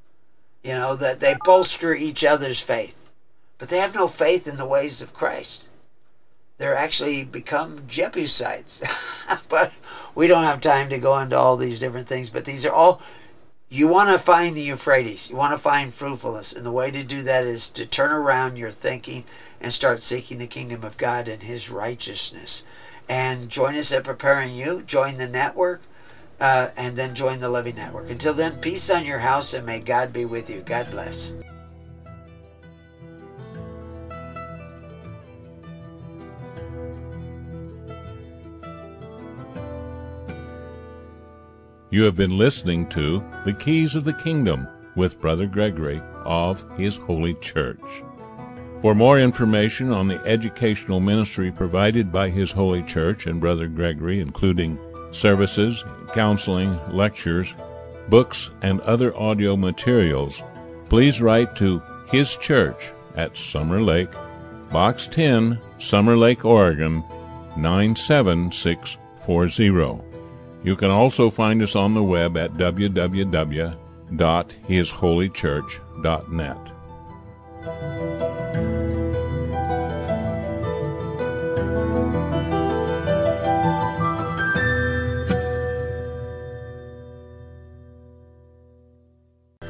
That they bolster each other's faith. But they have no faith in the ways of Christ. They're actually become Jebusites. But we don't have time to go into all these different things. But these are all You want to find the Euphrates. You want to find fruitfulness. And the way to do that is to turn around your thinking and start seeking the kingdom of God and his righteousness. And join us at Preparing You. Join the network. And then join the Living Network. Until then, peace on your house, and may God be with you. God bless. You have been listening to The Keys of the Kingdom with Brother Gregory of His Holy Church. For more information on the educational ministry provided by His Holy Church and Brother Gregory, including services, counseling, lectures, books, and other audio materials, please write to His Church at Summer Lake, Box 10, Summer Lake, Oregon, 97640. You can also find us on the web at www.hisholychurch.net.